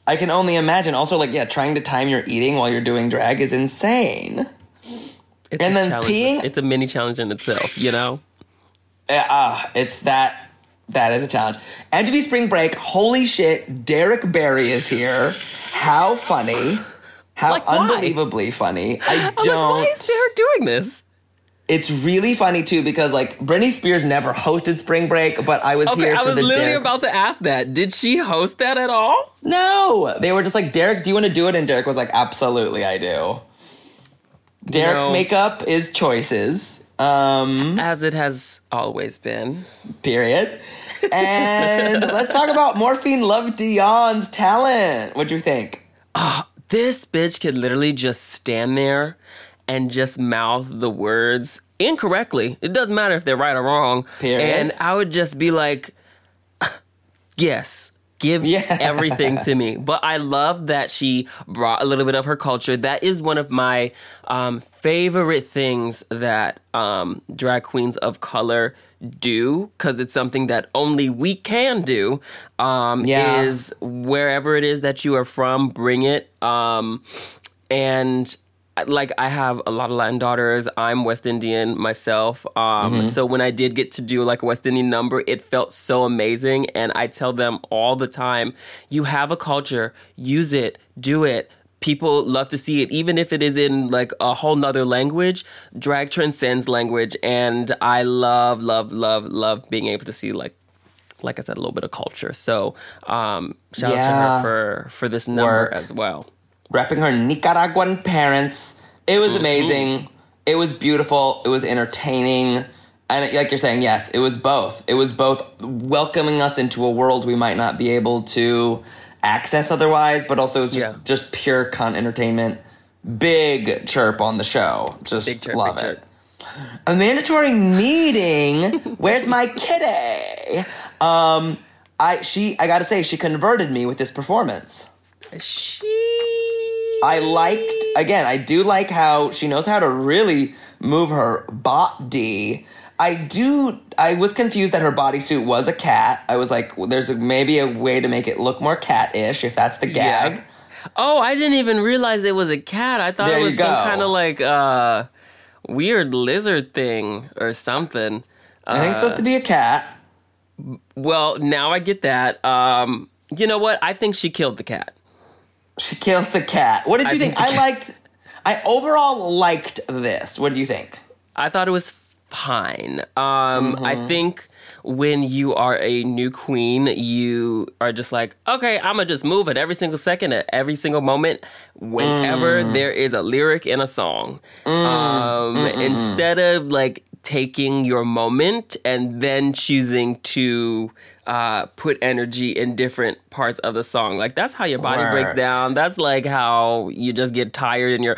I can only imagine. Also, like, yeah, trying to time your eating while you're doing drag is insane. It's and a then challenge. peeing. It's a mini challenge in itself, you know? Ah, uh, it's that. That is a challenge. M T V Spring Break. Holy shit! Derek Barry is here. How funny! How like, why? unbelievably funny! I I don't. Like, why is Derek doing this? It's really funny too because like Britney Spears never hosted Spring Break, but I was okay, here for I was the literally Derek- about to ask that. Did she host that at all? No, they were just like, Derek, do you want to do it? And Derek was like, absolutely, I do. Derek's No. makeup is choices. Um, As it has always been. Period. And let's talk about Morphine Love Dion's talent. What'd you think? Oh, this bitch could literally just stand there and just mouth the words incorrectly. It doesn't matter if they're right or wrong. Period. And I would just be like, yes. Give yeah. everything to me. But I love that she brought a little bit of her culture. That is one of my um, favorite things that um, drag queens of color do, because it's something that only we can do, um, yeah. is wherever it is that you are from, bring it. Um, and like, I have a lot of Latin daughters. I'm West Indian myself. Um, Mm-hmm. So when I did get to do like a West Indian number, it felt so amazing. And I tell them all the time, you have a culture, use it, do it. People love to see it, even if it is in like a whole nother language. Drag transcends language. And I love, love, love, love being able to see like, like I said, a little bit of culture. So um, shout Yeah. out to her for, for this number Work. as well. Repping her Nicaraguan parents. It was amazing. Mm-hmm. It was beautiful. It was entertaining. And like you're saying, yes, it was both. It was both welcoming us into a world we might not be able to access otherwise, but also it was just, Yeah. just pure con entertainment. Big chirp on the show. Just Big chirp, love big it. chirp. A mandatory meeting. Where's my kitty? Um, I she I gotta say she converted me with this performance. She. I liked, again, I do like how she knows how to really move her body. I do, I was confused that her bodysuit was a cat. I was like, well, there's a, maybe a way to make it look more cat-ish, if that's the gag. Yeah. Oh, I didn't even realize it was a cat. I thought There it you was some go. kind of like uh, weird lizard thing or something. I think it's supposed to be a cat. Well, now I get that. Um, you know what? I think she killed the cat. She killed the cat. What did you I think? think the I liked, I overall liked this. What did you think? I thought it was fine. Um, Mm-hmm. I think when you are a new queen, you are just like, okay, I'm going to just move at every single second, at every single moment, whenever Mm. there is a lyric in a song. Um, instead of like taking your moment and then choosing to uh, put energy in different parts of the song. Like, that's how your body Word. breaks down. That's like how you just get tired and you're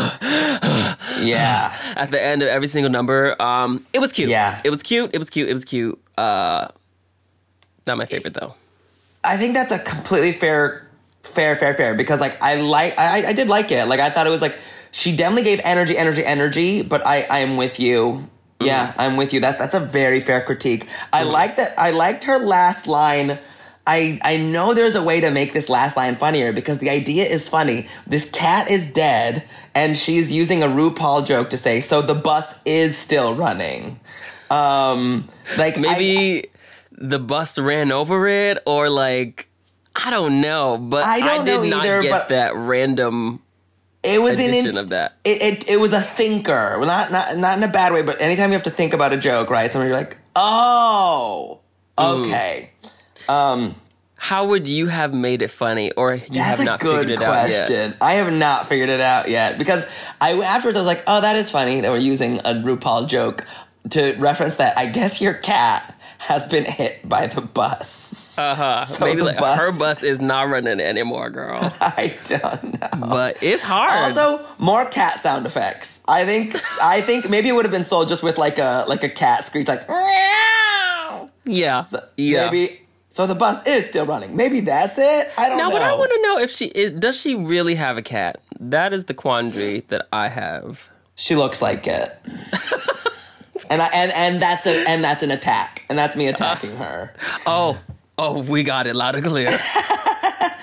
Yeah. at the end of every single number. Um, it was cute. Yeah. It was cute. It was cute. It was cute. Uh, not my favorite though. I think that's a completely fair, fair, fair, fair. Because like I like, I, I did like it. Like I thought it was like she definitely gave energy, energy, energy. But I, I am with you. Yeah, I'm with you. That that's a very fair critique. I like that. I liked her last line. I I know there's a way to make this last line funnier because the idea is funny. This cat is dead, and she's using a RuPaul joke to say, "So the bus is still running." Um, like Maybe I, the bus ran over it, or like I don't know. But I don't did know not either, get but- that random. it was an addition in, of that. It, it it was a thinker, well, not not not in a bad way, but anytime you have to think about a joke, right? Sometimes you're like, oh, okay. Um, How would you have made it funny, or you that's have a not good figured it out yet? question. I have not figured it out yet because I afterwards I was like, oh, that is funny that we're using a RuPaul joke to reference that. I guess your cat has been hit by the bus. Uh huh. So Maybe the like, bus- her bus is not running anymore, girl. I don't know. But it's hard. Also, more cat sound effects. I think I think maybe it would have been sold just with like a like a cat screech, like meow. yeah, So yeah. Maybe so the bus is still running. Maybe that's it. I don't Now, know. what I want to know if she is, does she really have a cat? That is the quandary that I have. She looks like it. and I and and that's a and that's an attack. And that's me attacking her. Oh, oh, we got it loud and clear.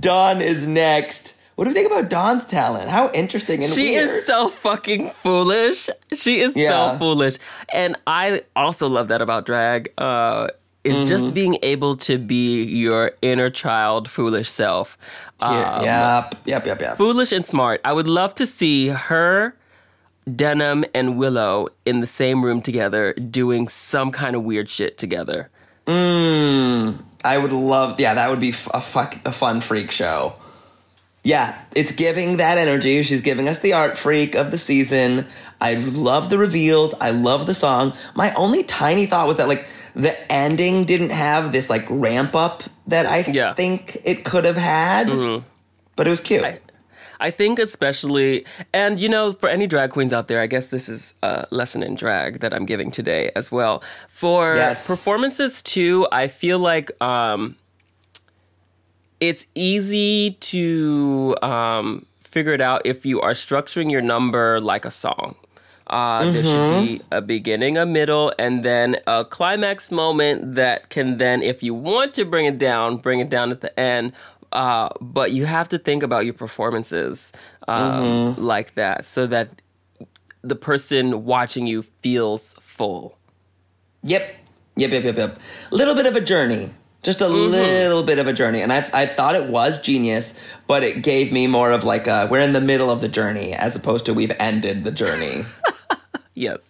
Dawn is next. What do you think about Dawn's talent? How interesting and she weird. She is so fucking foolish. She is yeah. so foolish. And I also love that about drag. Uh, is mm-hmm. just being able to be your inner child, foolish self. Um, yep, yep, yep, yep. Foolish and smart. I would love to see her, Denim, and Willow in the same room together doing some kind of weird shit together. Mm, I would love, yeah, that would be a, fuck, a fun freak show. Yeah, it's giving that energy. She's giving us the art freak of the season. I love the reveals. I love the song. My only tiny thought was that, like, the ending didn't have this, like, ramp up that I yeah. think it could have had. Mm-hmm. But it was cute. I, I think especially, and, you know, for any drag queens out there, I guess this is a lesson in drag that I'm giving today as well. For yes. performances, too, I feel like... Um, It's easy to um, figure it out if you are structuring your number like a song. Uh, mm-hmm. There should be a beginning, a middle, and then a climax moment that can then, if you want to bring it down, bring it down at the end. Uh, but you have to think about your performances um, mm-hmm. like that so that the person watching you feels full. Yep. Yep, yep, yep, yep. A little bit of a journey. Just a mm-hmm. little bit of a journey. And I I thought it was genius, but it gave me more of like a, we're in the middle of the journey as opposed to we've ended the journey. Yes.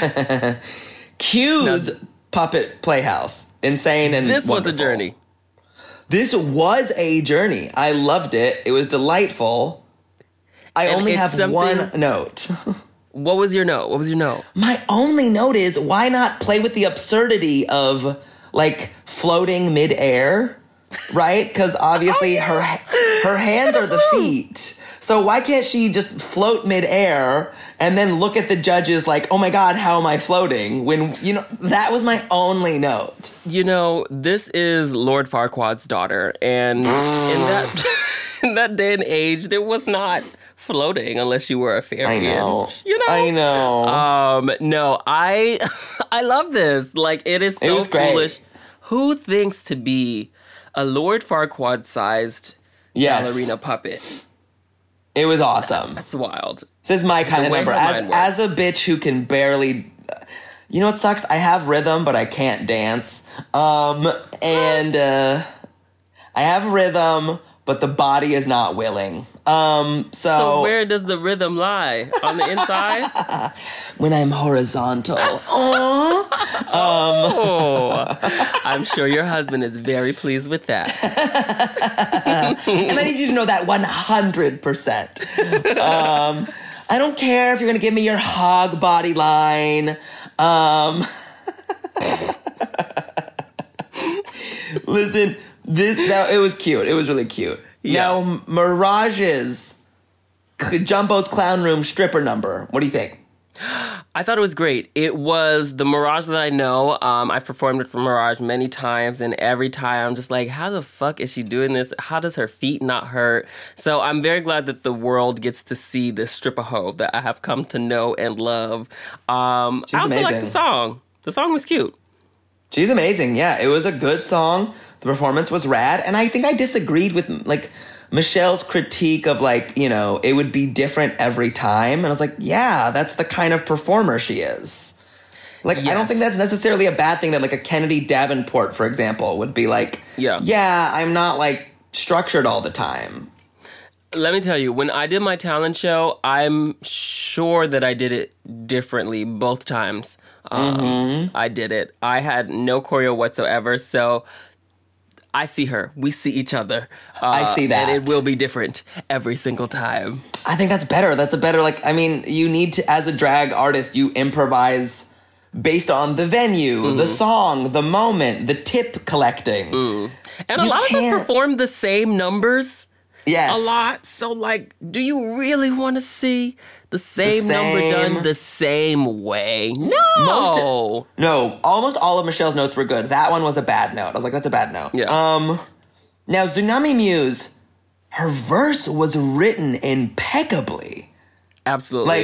Q's now, Puppet Playhouse. Insane and This wonderful. was a journey. This was a journey. I loved it. It was delightful. I and only have one note. What was your note? What was your note? My only note is, why not play with the absurdity of... like floating midair, right? Because obviously oh, yeah. her her hands are the feet. So why can't she just float midair and then look at the judges like, oh my God, how am I floating? When, you know, that was my only note. You know, this is Lord Farquaad's daughter. And in that in that day and age, there was not floating unless you were a fairy. I know. You know? I know. Um, no, I I love this. Like, it is so it was great. foolish. Who thinks to be a Lord Farquaad-sized yes. ballerina puppet? It was awesome. That's wild. This is my kind of number. As, as a bitch who can barely... You know what sucks? I have rhythm, but I can't dance. Um, and uh, I have rhythm, but the body is not willing. Um, so, so where does the rhythm lie? On the inside? When I'm horizontal. um, oh, I'm sure your husband is very pleased with that. And I need you to know that one hundred percent. Um, I don't care if you're going to give me your hog body line. Um, listen, this, that, it was cute. It was really cute. Yeah. Now, Mirage's Jumbo's Clown Room stripper number. What do you think? I thought it was great. It was the Mirage that I know. Um, I've performed it for Mirage many times, and every time I'm just like, how the fuck is she doing this? How does her feet not hurt? So I'm very glad that the world gets to see this stripper hoe that I have come to know and love. Um, She's I also amazing. like the song. The song was cute. She's amazing. Yeah, it was a good song. The performance was rad, and I think I disagreed with, like, Michelle's critique of, like, you know, it would be different every time. And I was like, yeah, that's the kind of performer she is. Like, yes. I don't think that's necessarily a bad thing that, like, a Kennedy Davenport, for example, would be like, yeah, yeah, I'm not, like, structured all the time. Let me tell you, when I did my talent show, I'm sure that I did it differently both times. Um, mm-hmm. I did it. I had no choreo whatsoever, so... I see her. We see each other. Uh, I see that. And it will be different every single time. I think that's better. That's a better, like, I mean, you need to, as a drag artist, you improvise based on the venue, mm-hmm. the song, the moment, the tip collecting. Mm. And you a lot can't... of us perform the same numbers. Yes. A lot. So, like, do you really want to see the same, the same number done the same way? No. Most, no. Almost all of Michelle's notes were good. That one was a bad note. I was like, that's a bad note. Yeah. Um, now, Tsunami Muse, her verse was written impeccably. Absolutely. Like,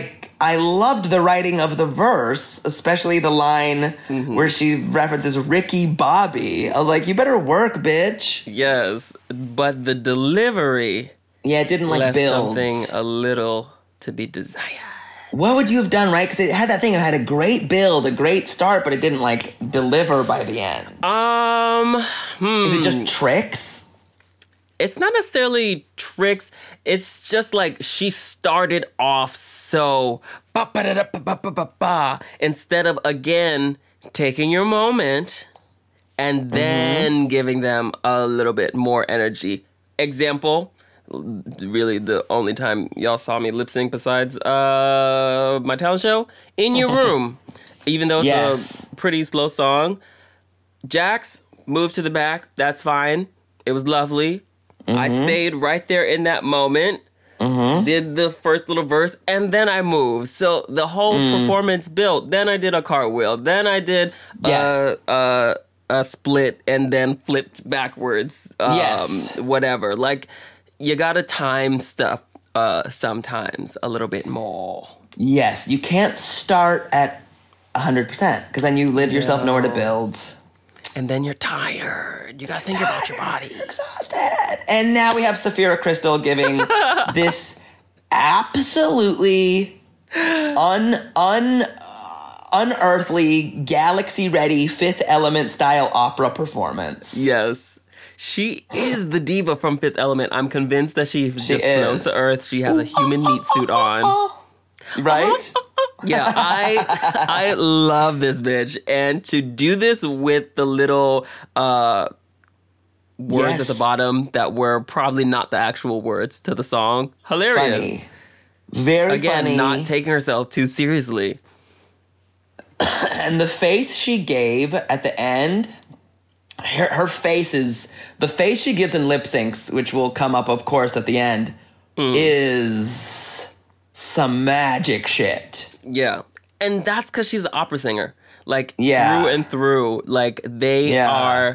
I loved the writing of the verse, especially the line mm-hmm. where she references Ricky Bobby. I was like, you better work, bitch. Yes, but the delivery yeah, it didn't like left build. something a little to be desired. What would you have done, right? Because it had that thing, it had a great build, a great start, but it didn't like deliver by the end. Um, hmm. Is it just tricks? It's not necessarily tricks. It's just like she started off so ba ba da ba ba ba ba ba instead of again taking your moment and then mm-hmm. giving them a little bit more energy. Example, really the only time y'all saw me lip sync besides uh, my talent show, In Your Room. Even though it's yes. a pretty slow song, Jax moved to the back. That's fine. It was lovely. Mm-hmm. I stayed right there in that moment, mm-hmm. did the first little verse, and then I moved. So the whole mm. performance built. Then I did a cartwheel. Then I did yes. a, a, a split and then flipped backwards. Um, yes. Whatever. Like, you gotta time stuff uh, sometimes a little bit more. Yes. You can't start at one hundred percent because then you leave yourself nowhere to build. And then you're tired. You gotta think tired. about your body. You're exhausted. And now we have Saphira Crystal giving this absolutely un un unearthly, galaxy-ready Fifth Element style opera performance. Yes. She is the diva from Fifth Element. I'm convinced that she's she just is. flown to Earth. She has a human meat suit on. Right? Yeah, I I love this bitch. And to do this with the little uh, words yes. at the bottom that were probably not the actual words to the song. Hilarious. Funny. Very Again, funny. not taking herself too seriously. And the face she gave at the end, her, her face is, the face she gives in lip syncs, which will come up, of course, at the end, mm. is some magic shit. Yeah. And that's because she's an opera singer. Like, yeah. through and through. Like, they yeah. are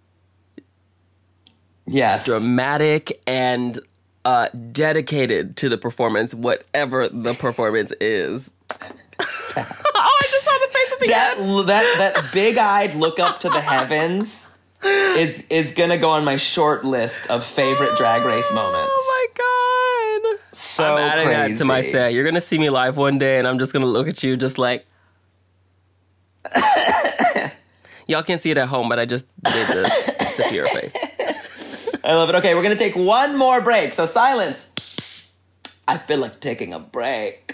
yes. dramatic and uh, dedicated to the performance, whatever the performance is. Oh, I just saw the face at the that, end. That, that big-eyed look up to the heavens is, is going to go on my short list of favorite Drag Race moments. Oh, my God. So I'm adding crazy. that to my set. You're going to see me live one day, and I'm just going to look at you just like... Y'all can't see it at home, but I just did the Saphira face. I love it. Okay, we're going to take one more break. So silence. I feel like taking a break.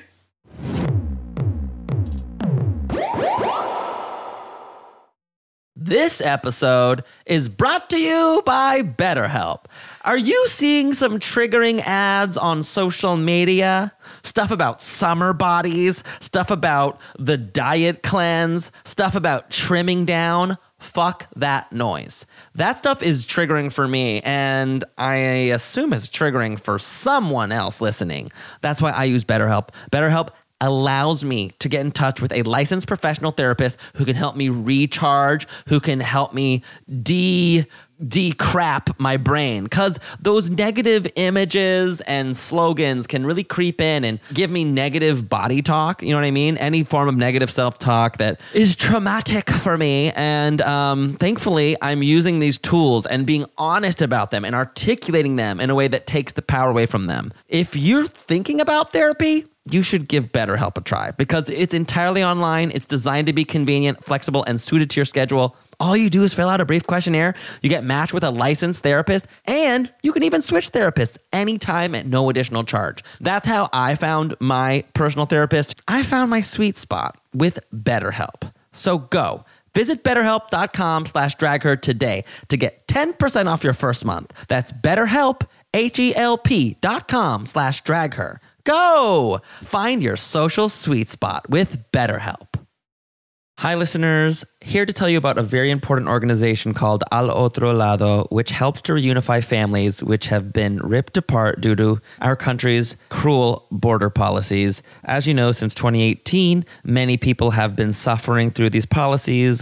This episode is brought to you by BetterHelp. Are you seeing some triggering ads on social media? Stuff about summer bodies, stuff about the diet cleanse, stuff about trimming down? Fuck that noise. That stuff is triggering for me, and I assume it's triggering for someone else listening. That's why I use BetterHelp. BetterHelp allows me to get in touch with a licensed professional therapist who can help me recharge, who can help me de decrap my brain, because those negative images and slogans can really creep in and give me negative body talk. You know what I mean? Any form of negative self-talk that is traumatic for me. And um, thankfully, I'm using these tools and being honest about them and articulating them in a way that takes the power away from them. If you're thinking about therapy, you should give BetterHelp a try because it's entirely online. It's designed to be convenient, flexible, and suited to your schedule. All you do is fill out a brief questionnaire, you get matched with a licensed therapist, and you can even switch therapists anytime at no additional charge. That's how I found my personal therapist. I found my sweet spot with BetterHelp. So go. Visit betterhelp.com slash dragher today to get ten percent off your first month. That's BetterHelp, H-E-L-P dot com slash dragher. Go! Find your social sweet spot with BetterHelp. Hi, listeners. Here to tell you about a very important organization called Al Otro Lado, which helps to reunify families which have been ripped apart due to our country's cruel border policies. As you know, since twenty eighteen, many people have been suffering through these policies, which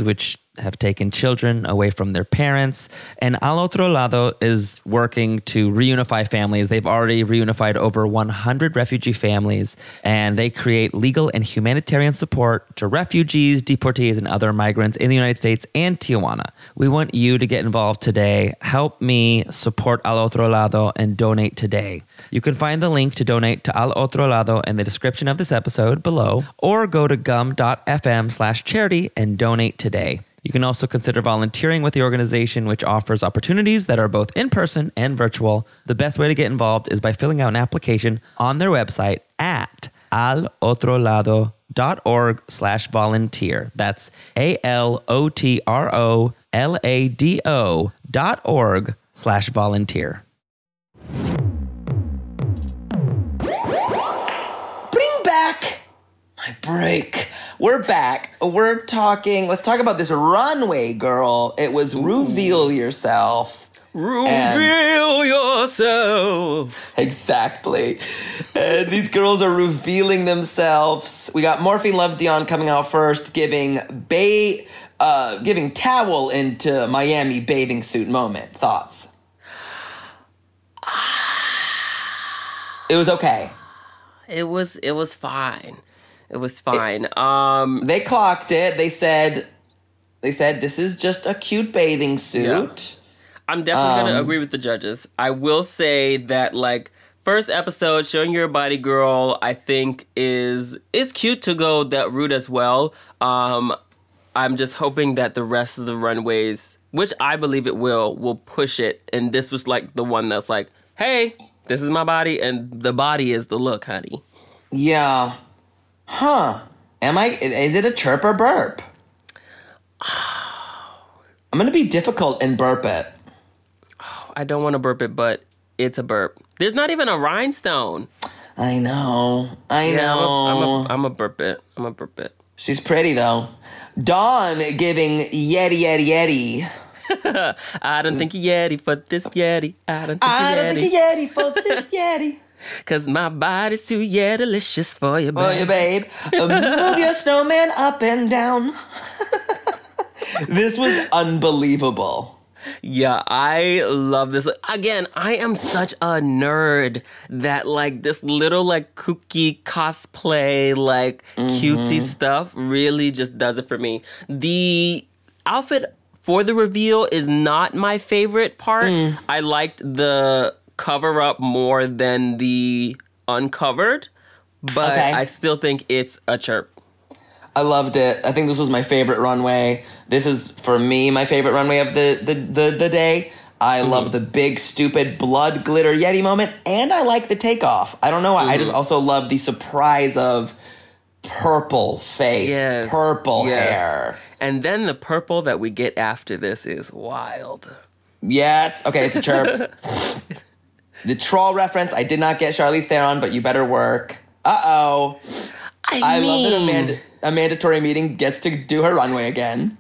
have taken children away from their parents. And Al Otro Lado is working to reunify families. They've already reunified over one hundred refugee families, and they create legal and humanitarian support to refugees, deportees, and other migrants in the United States and Tijuana. We want you to get involved today. Help me support Al Otro Lado and donate today. You can find the link to donate to Al Otro Lado in the description of this episode below, or go to gum.fm slash charity and donate today. You can also consider volunteering with the organization, which offers opportunities that are both in-person and virtual. The best way to get involved is by filling out an application on their website at alotrolado.org slash volunteer. That's A-L-O-T-R-O-L-A-D-O dot org slash volunteer. Bring back my break. We're back. We're talking. Let's talk about this runway, girl. It was Reveal Yourself. Reveal And- yourself. Exactly. And these girls are revealing themselves. We got Morphine Love Dion coming out first, giving ba- uh, giving towel into Miami bathing suit moment. Thoughts? It was okay. It was it was fine. It was fine. Um, They clocked it. They said, they said this is just a cute bathing suit. Yeah. I'm definitely Um, going to agree with the judges. I will say that, like, first episode, Showing Your Body Girl, I think is is cute to go that route as well. Um, I'm just hoping that the rest of the runways, which I believe it will, will push it. And this was, like, the one that's like, hey, this is my body, and the body is the look, honey. Yeah. Huh. Am I, is it a chirp or burp? I'm going to be difficult and burp it. I don't want to burp it, but it's a burp. There's not even a rhinestone. I know. I Yeah, know. I'm a, I'm a, I'm a burp it. I'm a burp it. She's pretty, though. Dawn giving Yeti, Yeti, Yeti. I don't think you're Yeti for this Yeti. I don't think I you're don't Yeti. think you're Yeti for this Yeti. Cause my body's too yeah delicious for you, babe. For you, babe. Uh, Move your snowman up and down. This was unbelievable. Yeah, I love this. Again, I am such a nerd that, like, this little, like, kooky cosplay, like, cutesy stuff really just does it for me. The outfit for the reveal is not my favorite part. I liked the cover up more than the uncovered, but Okay. I still think it's a chirp. I loved it. I think this was my favorite runway. This is, for me, my favorite runway of the, the, the, the day. I Mm-hmm. love the big, stupid blood glitter Yeti moment, and I like the takeoff. I don't know why. I just also love the surprise of purple face, Yes. purple Yes. hair. And then the purple that we get after this is wild. Yes. Okay, it's a chirp. The troll reference, I did not get Charlize Theron, but you better work. Uh-oh. I, I mean, love that a, manda- a mandatory meeting gets to do her runway again.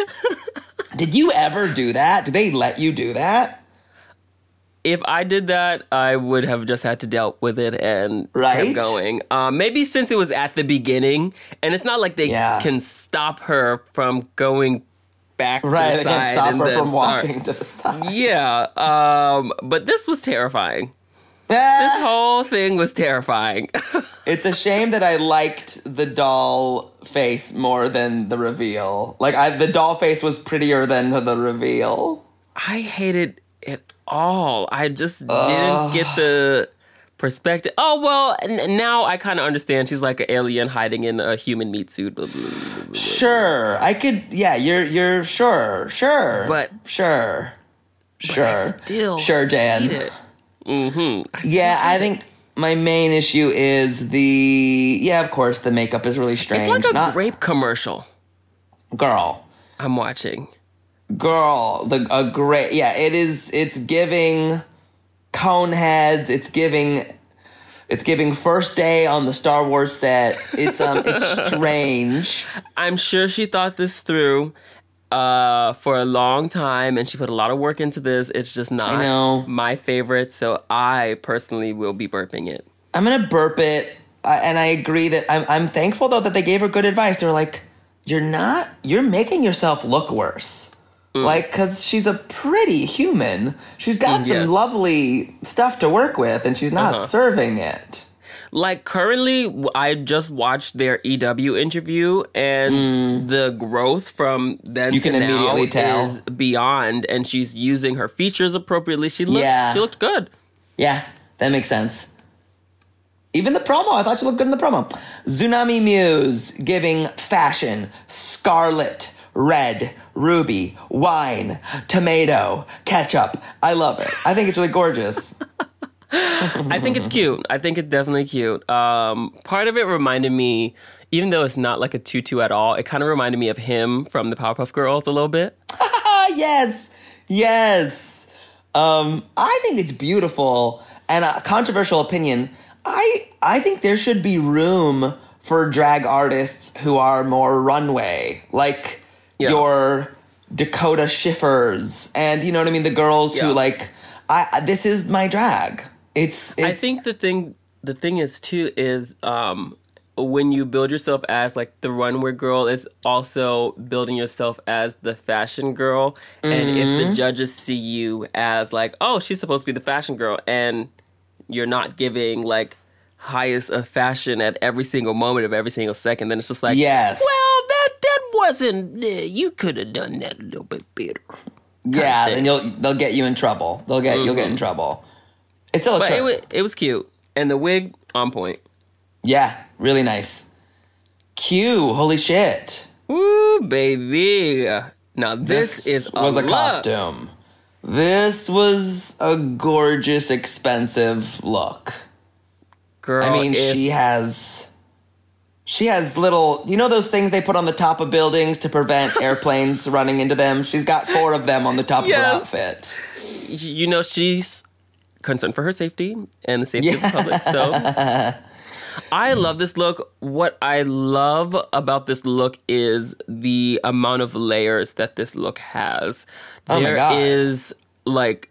Did you ever do that? Do they let you do that? if I did that, I would have just had to deal with it and Right? kept going. Um, maybe since it was at the beginning, and it's not like they Yeah. can stop her from going back Right, to they the can't side stop and her then from start. walking to the side. Yeah, um, but this was terrifying. This Ah, whole thing was terrifying. it's a shame that I liked the doll face more than the reveal. Like, I, the doll face was prettier than the reveal. I hated it all. I just didn't get the perspective. Oh, well, n- now I kind of understand. She's like an alien hiding in a human meat suit. Blah, blah, blah, blah. Sure, I could. Yeah, you're. You're sure. Sure. But- sure. Sure. I still sure, Jan. hate it. Mm-hmm. I Yeah, I think my main issue is the. Yeah, of course, the makeup is really strange. It's like a Not- grape commercial girl. I'm watching. Girl, the a great. Yeah, it is. It's giving cone heads. It's giving. It's giving first day on the Star Wars set. It's um. It's strange. I'm sure she thought this through uh, for a long time, and she put a lot of work into this. It's just not I know. my favorite, so I personally will be burping it. I'm gonna burp it, uh, and I agree that I'm. I'm thankful though that they gave her good advice. They were like, you're not, you're making yourself look worse. Mm. Like, because she's a pretty human. She's got mm, some yes. lovely stuff to work with, and she's not uh-huh. serving it. Like, currently, I just watched their E W interview, and mm. the growth from then you to can now immediately tell. Is beyond, and she's using her features appropriately. She looked, yeah. she looked good. Yeah, that makes sense. Even the promo, I thought she looked good in the promo. Tsunami Muse giving fashion, scarlet, red, ruby, wine, tomato, ketchup. I love it. I think it's really gorgeous. I think it's cute. I think it's definitely cute. Um, part of it reminded me, even though it's not like a tutu at all, it kind of reminded me of him from the Powerpuff Girls a little bit. Yes, yes. Um, I think it's beautiful, and a controversial opinion. I I think there should be room for drag artists who are more runway, like yeah. your Dakota Schiffers, and you know what I mean, the girls yeah. who like. I this is my drag. It's, it's. I think the thing the thing is too is um, when you build yourself as like the runway girl, it's also building yourself as the fashion girl. Mm-hmm. And if the judges see you as like, oh, she's supposed to be the fashion girl, and you're not giving like highest of fashion at every single moment of every single second, then it's just like, yes, well, that that wasn't. Uh, you could have done that a little bit better. Yeah, then you'll they'll get you in trouble. They'll get mm-hmm. you'll get in trouble. It's still a but trick. It was, it was cute, and the wig on point. Yeah, really nice. Q, holy shit! Woo, baby! Now this, this is a was a look. costume. This was a gorgeous, expensive look. Girl, I mean, if- she has. She has little, you know those things they put on the top of buildings to prevent airplanes running into them? She's got four of them on the top yes. of her outfit. You know, she's concerned for her safety and the safety yeah. of the public, so... I love this look. What I love about this look is the amount of layers that this look has. Oh there my God. is, like,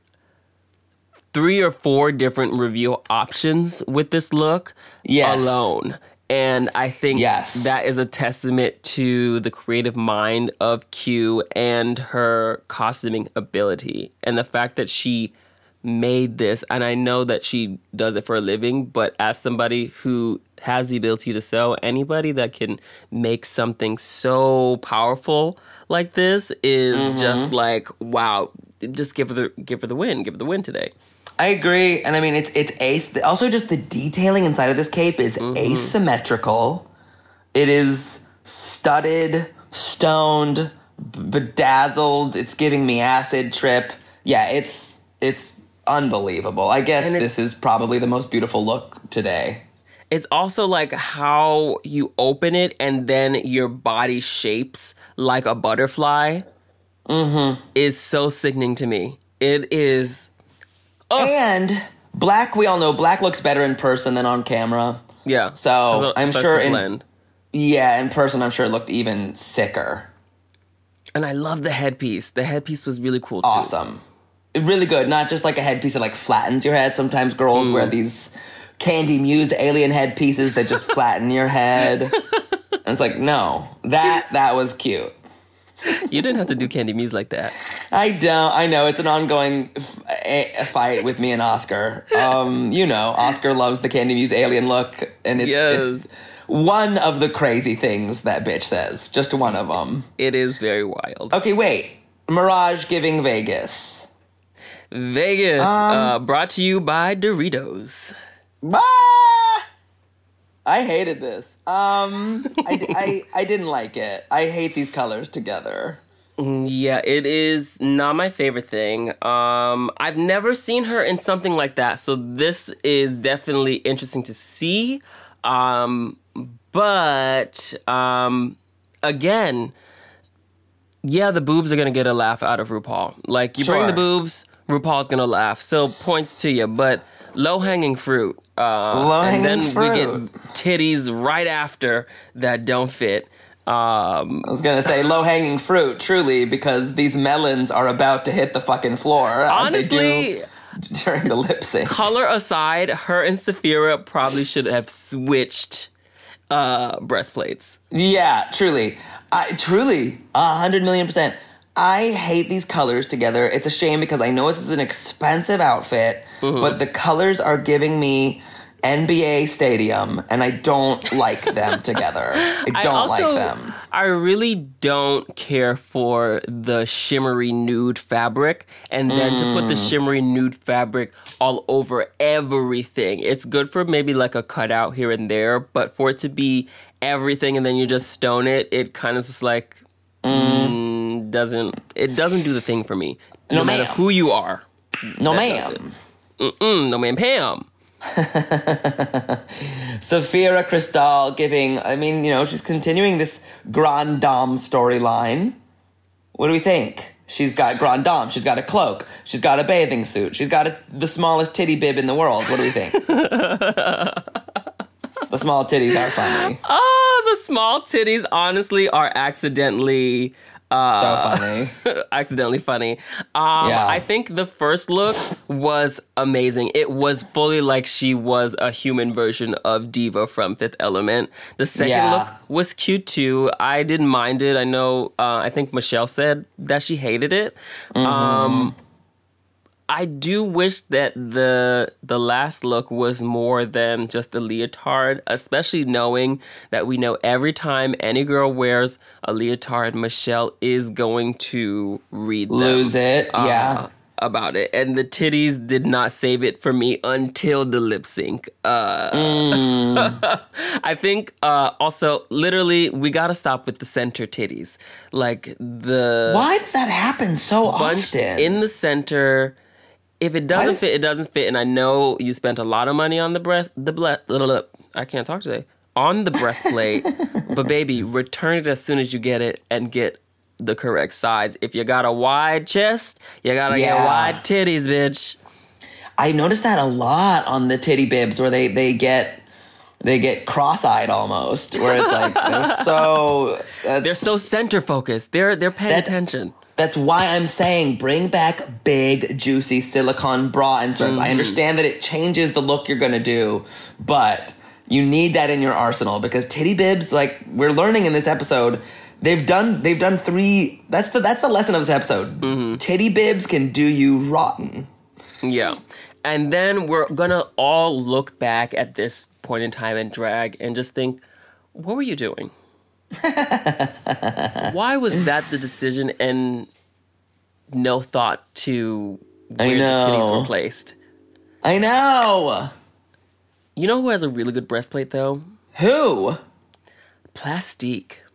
three or four different review options with this look yes. alone. And I think yes. that is a testament to the creative mind of Q and her costuming ability. And the fact that she made this, and I know that she does it for a living, but as somebody who has the ability to sew, anybody that can make something so powerful like this is mm-hmm. just like, wow, just give her the give her the win, give her the win today. I agree, and I mean it's it's ace. Also, just the detailing inside of this cape is mm-hmm. asymmetrical. It is studded, stoned, bedazzled. It's giving me acid trip. Yeah, it's it's unbelievable. I guess this is probably the most beautiful look today. It's also like how you open it and then your body shapes like a butterfly mm-hmm. is so sickening to me. It is... Oh. And black, we all know, black looks better in person than on camera. Yeah. So I'm sure in blend. yeah, in person, I'm sure it looked even sicker. And I love the headpiece. The headpiece was really cool too. Awesome, really good. Not just like a headpiece that like flattens your head. Sometimes girls mm. wear these Candy Muse alien headpieces that just flatten your head. And it's like, no, that that was cute. You didn't have to do Candy Muse like that. I don't. I know. It's an ongoing f- fight with me and Oscar. Um, you know, Oscar loves the Candy Muse alien look. And it's, yes. it's one of the crazy things that bitch says. Just one of them. It is very wild. Okay, wait. Mirage giving Vegas. Vegas, um, uh, brought to you by Doritos. Ah! I hated this. Um, I, I, I didn't like it. I hate these colors together. Yeah, it is not my favorite thing. Um, I've never seen her in something like that, so this is definitely interesting to see. Um, but, um, again, yeah, the boobs are going to get a laugh out of RuPaul. Like, you sure. bring the boobs, RuPaul's going to laugh. So, points to you, but... Low-hanging fruit. Uh, Low-hanging and then fruit. we get titties right after that don't fit. Um, I was going to say low-hanging fruit, truly, because these melons are about to hit the fucking floor. Honestly, during the lip sync. Color aside, her and Saphira probably should have switched uh, breastplates. Yeah, truly. I, truly. A hundred million percent. I hate these colors together. It's a shame because I know this is an expensive outfit, mm-hmm. but the colors are giving me N B A Stadium, and I don't like them together. I don't I also, like them. I really don't care for the shimmery nude fabric, and then mm. to put the shimmery nude fabric all over everything. It's good for maybe like a cutout here and there, but for it to be everything and then you just stone it, it kind of just like mm. Mm, doesn't. It doesn't do the thing for me. No, no matter who you are. No, ma'am. Mm-mm, no, ma'am, Pam. Safira Cristal giving, I mean, you know, she's continuing this Grand Dame storyline. What do we think? She's got Grand Dame. She's got a cloak. She's got a bathing suit. She's got a, the smallest titty bib in the world. What do we think? The small titties are funny. Oh, the small titties, honestly, are accidentally... Uh, so funny. accidentally funny. Um, yeah. I think the first look was amazing. It was fully like she was a human version of Diva from Fifth Element. The second yeah. look was cute too. I didn't mind it. I know, uh, I think Michelle said that she hated it. Mm-hmm. Um, I do wish that the the last look was more than just a leotard, especially knowing that we know every time any girl wears a leotard, Michelle is going to read them. Lose it, uh, yeah. About it. And the titties did not save it for me until the lip sync. Uh, mm. I think uh, also, literally, we got to stop with the center titties. Like the... Why does that happen so bunched often? in the center... If it doesn't does... fit, it doesn't fit. And I know you spent a lot of money on the breast, the ble- I can't talk today, on the breastplate. But baby, return it as soon as you get it and get the correct size. If you got a wide chest, you gotta yeah. get wide titties, bitch. I noticed that a lot on the titty bibs where they, they get... They get cross-eyed almost, where it's like, they're so... That's, they're so center-focused. They're, they're paying that, attention. That's why I'm saying bring back big, juicy silicone bra inserts. Mm. I understand that it changes the look you're going to do, but you need that in your arsenal because titty bibs, like we're learning in this episode, they've done they've done three. That's the that's the lesson of this episode. Mm-hmm. Titty bibs can do you rotten. Yeah, and then we're gonna all look back at this point in time in drag and just think, what were you doing? Why was that the decision and no thought to where the titties were placed? I know. You know who has a really good breastplate though? Who? Plastique.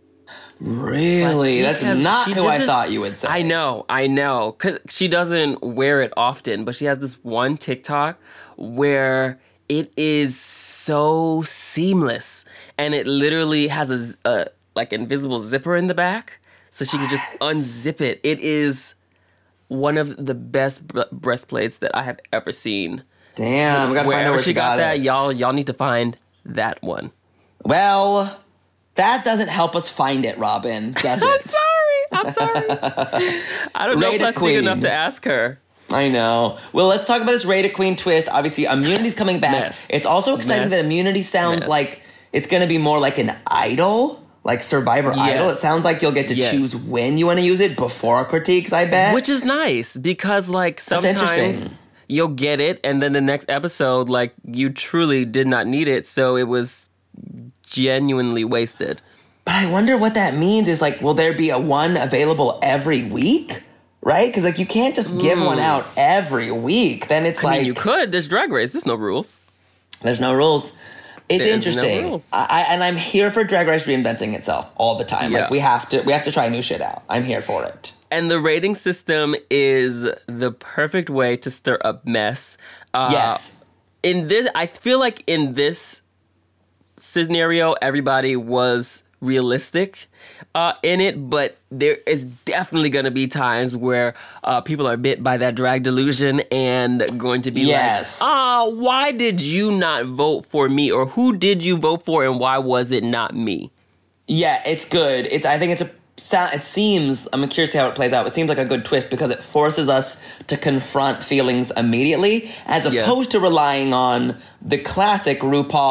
Really? Plastique That's has, not who I this, thought you would say. I know, I know. Because she doesn't wear it often, but she has this one TikTok where it is so seamless. And it literally has a, a like invisible zipper in the back. So she what? can just unzip it. It is one of the best b- breastplates that I have ever seen. Damn, we gotta Wherever find out where she, she got, got that, it. y'all, y'all need to find that one. Well, that doesn't help us find it, Robin, does it? I'm sorry. I'm sorry. I don't know Plastique enough to ask her. I know. Well, let's talk about this Rated Queen twist. Obviously, Immunity's coming back. Mess. It's also exciting Mess. that Immunity sounds Mess. like it's going to be more like an idol, like Survivor yes. Idol. It sounds like you'll get to yes. choose when you want to use it before critiques, I bet. Which is nice because, like, sometimes you'll get it and then the next episode, like, you truly did not need it, so it was genuinely wasted. But I wonder what that means is, like, will there be a one available every week? Right? Because, like, you can't just give mm. one out every week. Then it's I like... mean, you could. There's Drag Race. There's no rules. There's no rules. It's There's interesting. No rules. I, I, and I'm here for Drag Race reinventing itself all the time. Yeah. Like, we have to we have to try new shit out. I'm here for it. And the rating system is the perfect way to stir up mess. Uh, yes. In this, I feel like in this scenario, everybody was realistic uh, in it, but there is definitely going to be times where uh, people are bit by that drag delusion and going to be yes. like, ah, oh, why did you not vote for me? Or who did you vote for and why was it not me? Yeah, it's good. It's I think it's a sound. It seems, I'm curious to see how it plays out. It seems like a good twist because it forces us to confront feelings immediately as opposed yes. to relying on the classic RuPaul,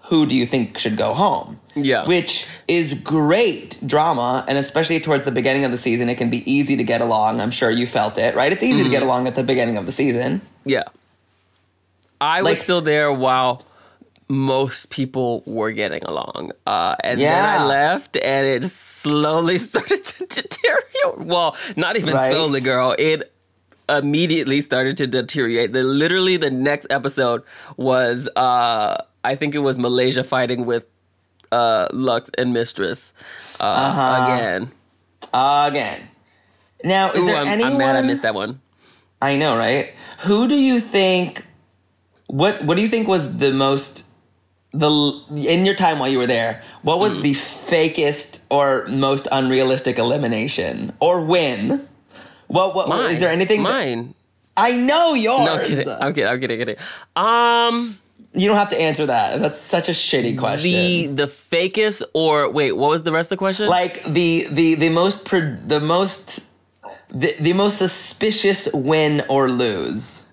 who do you think should go home? Yeah. Which is great drama, and especially towards the beginning of the season, it can be easy to get along. I'm sure you felt it, right? It's easy mm-hmm. to get along at the beginning of the season. Yeah. I Like- was still there while most people were getting along. Uh, and Yeah. then I left, and it slowly started to deteriorate. Well, not even Right. slowly, girl. It immediately started to deteriorate. The, literally, the next episode was, uh, I think it was Malaysia fighting with uh, Lux and Mistress uh, Uh-huh. again. Again. Now, is Ooh, there I'm, anyone... I'm mad I missed that one. I know, right? Who do you think... What What do you think was the most... the in your time while you were there, what was mm. the fakest or most unrealistic elimination? Or win? What, what, Mine. Is there anything... Mine. That, I know yours! No, I'm kidding. I'm kidding. I'm kidding. I'm kidding. Um... You don't have to answer that. That's such a shitty question. The the fakest or wait, what was the rest of the question? Like the the the most pro, the most the, the most suspicious win or lose.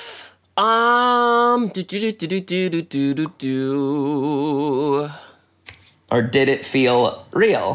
Um do do do do do do do do do. Or did it feel real?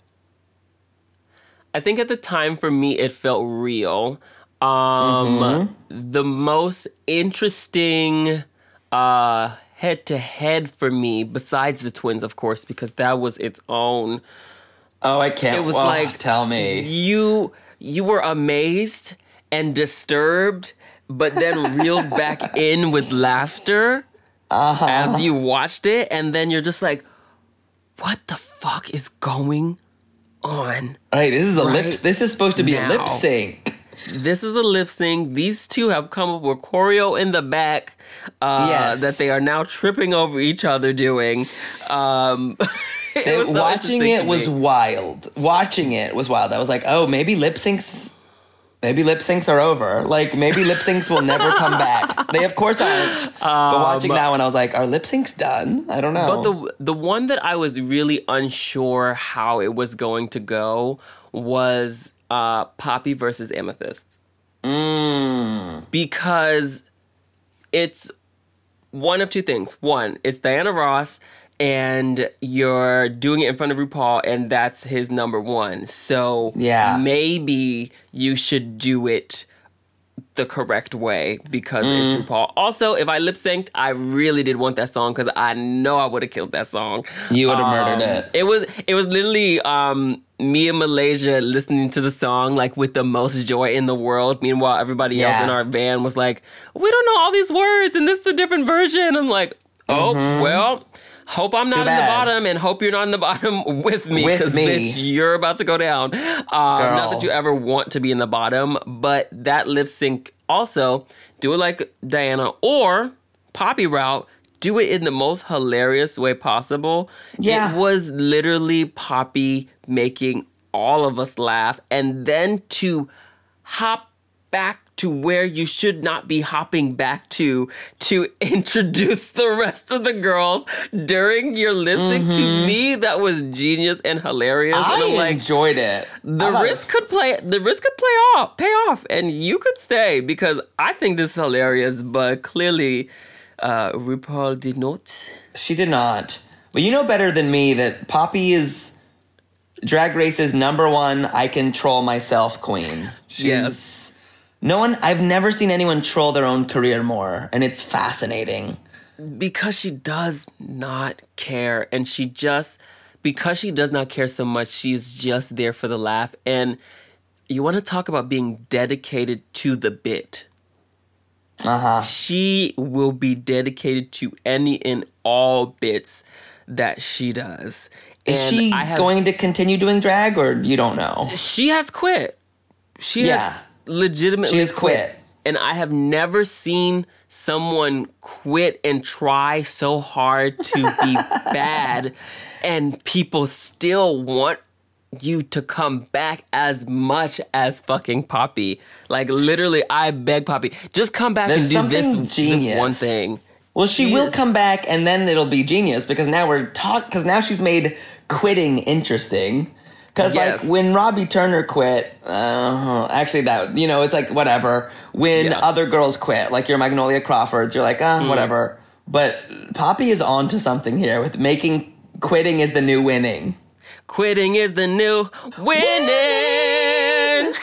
I think at the time for me it felt real. Um mm-hmm. The most interesting Uh, head to head for me, besides the twins, of course, because that was its own. Oh, I can't. It was well, like tell me you you were amazed and disturbed, but then reeled back in with laughter uh-huh. as you watched it, and then you're just like, "What the fuck is going on?" All right, this is a right lip. This is supposed to be now. a lip sync. This is a lip sync. These two have come up with choreo in the back uh, yes. that they are now tripping over each other doing. Um, it it, was so watching it was me. wild. Watching it was wild. I was like, oh, maybe lip syncs. Maybe lip syncs are over. Like, maybe lip syncs will never come back. They, of course, aren't. Um, but watching that one, I was like, are lip syncs done? I don't know. But the the one that I was really unsure how it was going to go was uh, Poppy versus Amethyst. Mm. Because it's one of two things. One, it's Diana Ross, and you're doing it in front of RuPaul, and that's his number one. So yeah. maybe you should do it the correct way because mm. it's RuPaul. Also, if I lip synced, I really did want that song because I know I would have killed that song. You would have um, murdered it. It was it was literally um, me and Malaysia listening to the song like with the most joy in the world. Meanwhile, everybody yeah. else in our van was like, "We don't know all these words, and this is a different version." I'm like, "Oh mm-hmm. well." Hope I'm not in the bottom, and hope you're not in the bottom with me, because bitch, you're about to go down. Um, not that you ever want to be in the bottom, but that lip sync also, do it like Diana or Poppy route, do it in the most hilarious way possible. Yeah. It was literally Poppy making all of us laugh, and then to hop back to where you should not be hopping back to to introduce the rest of the girls during your lip sync. Mm-hmm. To me, that was genius and hilarious. I and I'm like, enjoyed it. The risk could play. The risk could play off, pay off, and you could stay because I think this is hilarious. But clearly, uh, RuPaul did not. She did not. But you know better than me that Poppy is Drag Race's number one I can troll myself queen. She's, yes. No one, I've never seen anyone troll their own career more, and it's fascinating. Because she does not care, and she just, because she does not care so much, she's just there for the laugh. And you want to talk about being dedicated to the bit. Uh-huh. She will be dedicated to any and all bits that she does. Is and she I have, going to continue doing drag, or you don't know? She has quit. She yeah. has legitimately she has quit. quit. And I have never seen someone quit and try so hard to be bad and people still want you to come back as much as fucking Poppy. Like, literally, I beg Poppy, just come back There's and do this, genius. this one thing. Well, she, she will is. come back, and then it'll be genius, because now we're talk. Because now she's made quitting interesting. Because, yes. like, when Robbie Turner quit, uh, actually, that, you know, it's like, whatever. When yeah. other girls quit, like your Magnolia Crawfords, you're like, ah, uh, mm. whatever. but Poppy is on to something here with making quitting is the new winning. Quitting is the new winning.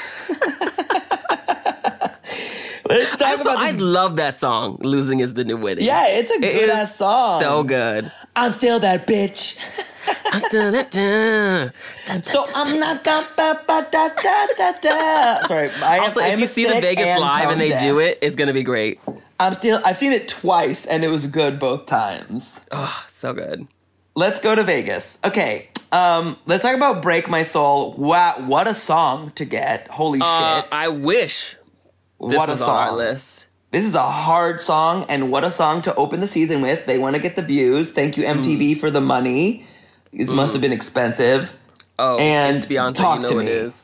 Let's talk also, about this. I love that song, Losing is the New Winning. Yeah, it's a good ass song. So good. I'm still that bitch. I'm still that da, da, So I'm not da da da da da da da. Sorry, I Also, am, I if am you see the sick Vegas and live and they tone do deaf. it, it's gonna be great. I'm still. I've seen it twice, and it was good both times. Oh, so good. Let's go to Vegas. Okay, um, let's talk about "Break My Soul." Wow, what a song to get! Holy Uh, shit! I wish this What a was on our song. list. This is a hard song, and what a song to open the season with. They want to get the views. Thank you, M T V, Mm. for the money. It must have been expensive. Oh, And it's Beyonce, talk you know to it me. is.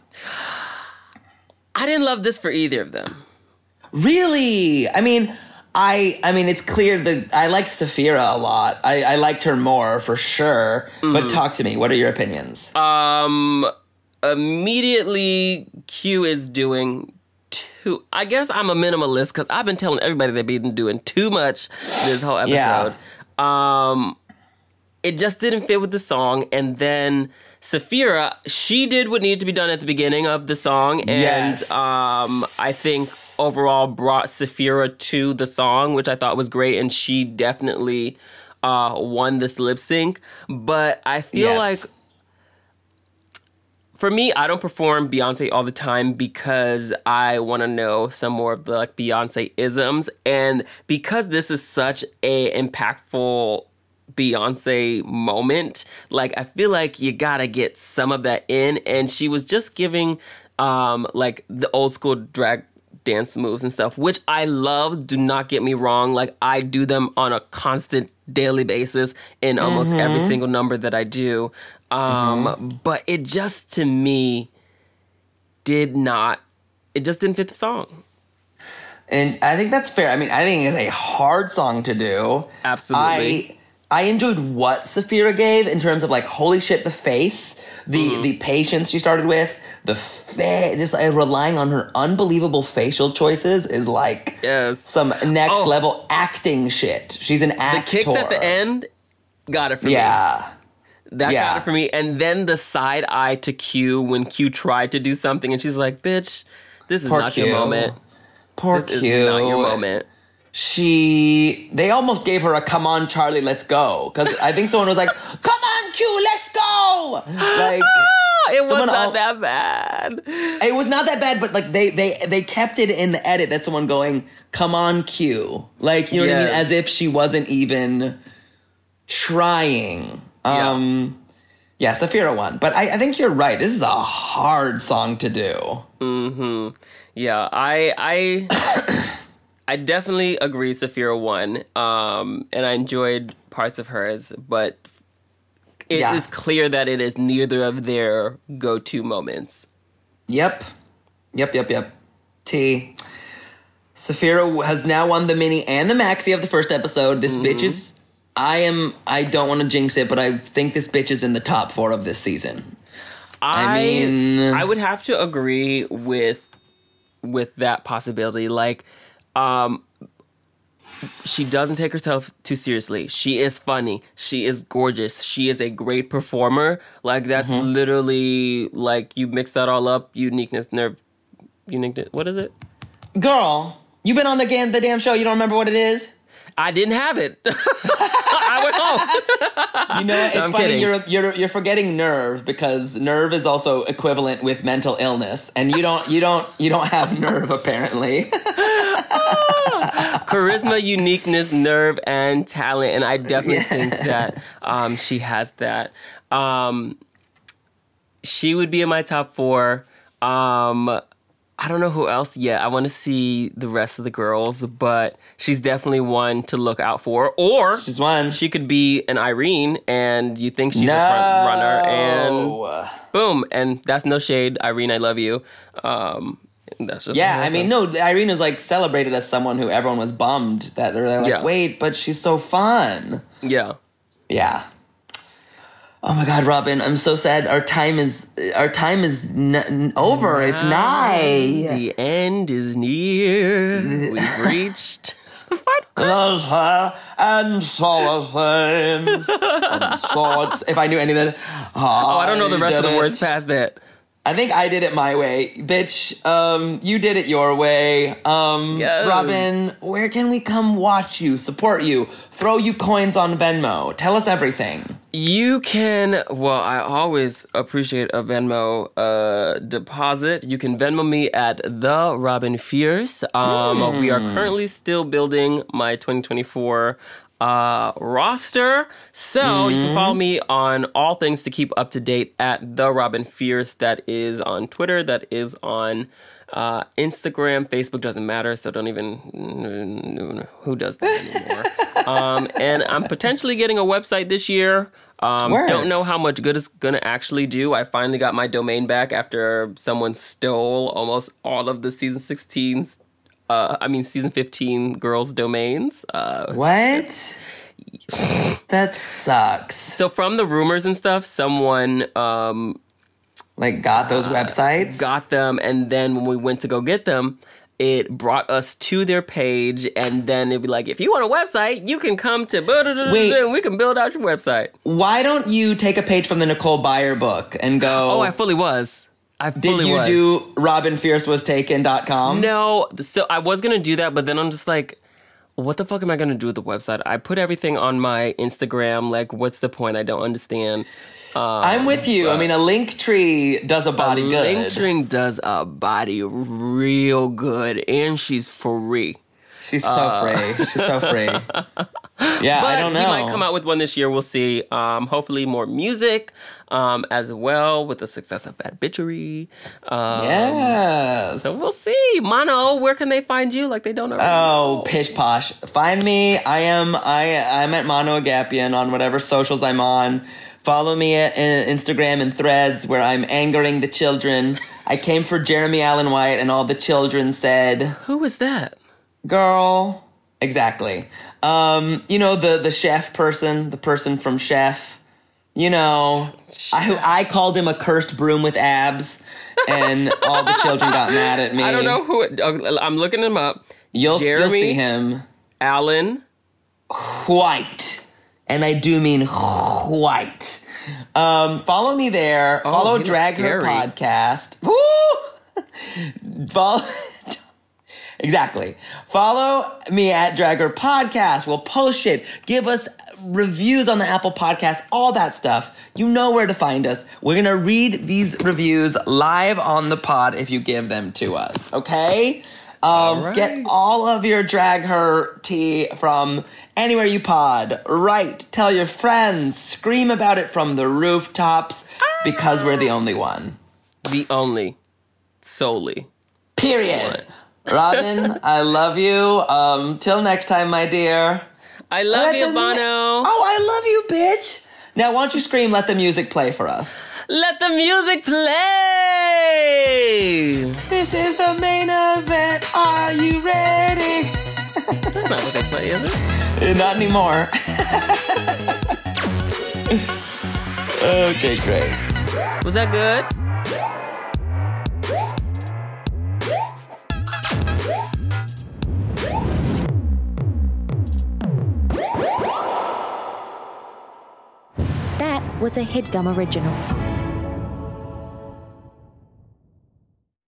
I didn't love this for either of them. Really? I mean, I I mean, it's clear that I like Saphira a lot. I, I liked her more for sure. But talk to me. What are your opinions? Um, immediately, Q is doing too. I guess I'm a minimalist because I've been telling everybody they've been doing too much this whole episode. Yeah. Um, it just didn't fit with the song, and then Saphira, she did what needed to be done at the beginning of the song, and Yes. um, I think overall brought Saphira to the song, which I thought was great, and she definitely uh, won this lip sync. But I feel Yes. like, for me, I don't perform Beyonce all the time because I want to know some more of the like Beyonce isms, and because this is such a impactful Beyonce moment, like I feel like you gotta get some of that in, and she was just giving um like the old school drag dance moves and stuff, which I love. Do not get me wrong, like I do them on a constant daily basis in almost Mm-hmm. every single number that I do. Um Mm-hmm. but it just to me did not it just didn't fit the song. And I think that's fair. I mean, I think it's a hard song to do. Absolutely. I I enjoyed what Saphira gave in terms of like, holy shit, the face, the Mm-hmm. the patience she started with, the fa- just like, relying on her unbelievable facial choices is like Yes. some next Oh. level acting shit. She's an The actor. kicks at the end got it for me. Yeah. That Yeah. got it for me. And then the side eye to Q when Q tried to do something and she's like, bitch, this is Poor not Q. your moment. Poor This Q. is not your moment. She, they almost gave her a "come on, Charlie, let's go." Because I think someone was like, "Come on, Q, let's go." Like, It was someone not al- that bad. it was not that bad, but like they they they kept it in the edit. That someone going, "Come on, Q," like, you know what I mean, Yes. as if she wasn't even trying. Um, yeah, Saphira won, but I, I think you're right. This is a hard song to do. Mm-hmm. Yeah, I I I definitely agree Saphira won. Um, and I enjoyed parts of hers, but it is Yeah. clear that it is neither of their go-to moments. Yep. Yep, yep, yep. T. Saphira has now won the mini and the maxi of the first episode. This bitch is, I am, I don't want to jinx it, but I think this bitch is in the top four of this season. I, I mean, I would have to agree with with that possibility. Like, um, she doesn't take herself too seriously. She is funny. She is gorgeous. She is a great performer. Like, that's Mm-hmm. literally like you mix that all up. Uniqueness, nerve, uniqueness. What is it? girl, you been on the, ga- the damn show. You don't remember what it is? I didn't have it. I went home. You know, it's I'm funny. kidding. You're you're you're forgetting nerve, because nerve is also equivalent with mental illness, and you don't you don't you don't have nerve apparently. Charisma, uniqueness, nerve, and talent, and I definitely Yeah. think that um, she has that. Um, she would be in my top four. Um, I don't know who else yet. I want to see the rest of the girls, but she's definitely one to look out for. Or She's one. she could be an Irene, and you think she's no. a front runner, and boom, and that's no shade, Irene. I love you. Um, that's just Yeah, I mean, no, Irene is like celebrated as someone who everyone was bummed that they're like, Yeah. wait, but she's so fun. yeah. Yeah. Oh my God, Robin, I'm so sad. Our time is our time is n- n- over. It's nigh. The end is near. We've reached. the final cut. And solitaires. And swords. If I knew any of that. Oh, I don't know the rest of the words past that. I think I did it my way. Bitch, um, you did it your way. Um, Yes. Robin, where can we come watch you, support you, throw you coins on Venmo? Tell us everything. You can, well, I always appreciate a Venmo uh, deposit. You can Venmo me at the Robin Fierce. Um, Mm. We are currently still building my twenty twenty-four uh, roster. So mm. you can follow me on all things to keep up to date at the Robin Fierce. That is on Twitter. That is on uh, Instagram. Facebook doesn't matter, so don't even, who does that anymore? um, and I'm potentially getting a website this year. Um, don't know how much good it's going to actually do. I finally got my domain back after someone stole almost all of the season sixteen's, uh, I mean season fifteen girls' domains. Uh, what? That sucks. So from the rumors and stuff, someone um, like got those uh, websites, got them, and then when we went to go get them, it brought us to their page, and then it'd be like, if you want a website, you can come to Wait, and we can build out your website. Why don't you take a page from the Nicole Byer book and go... Oh, I fully was. I fully Did you was. do robin fierce was taken dot com? No. So I was going to do that, but then I'm just like, what the fuck am I going to do with the website? I put everything on my Instagram. Like, what's the point? I don't understand. Um, I'm with you. I mean, a link tree does a body a good. Link tree does a body real good, and she's free. She's so uh, free. She's so free. Yeah, but I don't know. We might come out with one this year. We'll see. Um, hopefully more music um, as well with the success of Bad Bitchery. Um, yes. So we'll see. Mono, where can they find you? Like they don't already Oh, know. Pish Posh. Find me. I am I I'm at Mono Agapian on whatever socials I'm on. Follow me at uh, Instagram and Threads where I'm angering the children. I came for Jeremy Allen White and all the children said, who is that? Girl. Exactly. Um, you know, the, the chef person, the person from Chef. You know, I, I called him a cursed broom with abs, and all the children got mad at me. I don't know who it, I'm looking him up. You'll Jeremy still see him. Allen White. And I do mean white. Um, follow me there. Oh, follow he Drag looks Her scary. Podcast. Woo! follow... Exactly. Follow me at Drag Her Podcast. We'll post shit. Give us reviews on the Apple Podcast, all that stuff. You know where to find us. We're going to read these reviews live on the pod if you give them to us. Okay? Um, all right. Get all of your Drag Her tea from anywhere you pod. Write. Tell your friends. Scream about it from the rooftops because we're the only one. The only. Solely. Period. One. Robin, I love you. Um, till next time, my dear. I love Let you, the- Bono. Oh, I love you, bitch. Now, why don't you scream, let the music play for us? Let the music play. This is the main event. Are you ready? That's not what they play, is it? Not anymore. Okay, great. Was that good? That was a HeadGum original.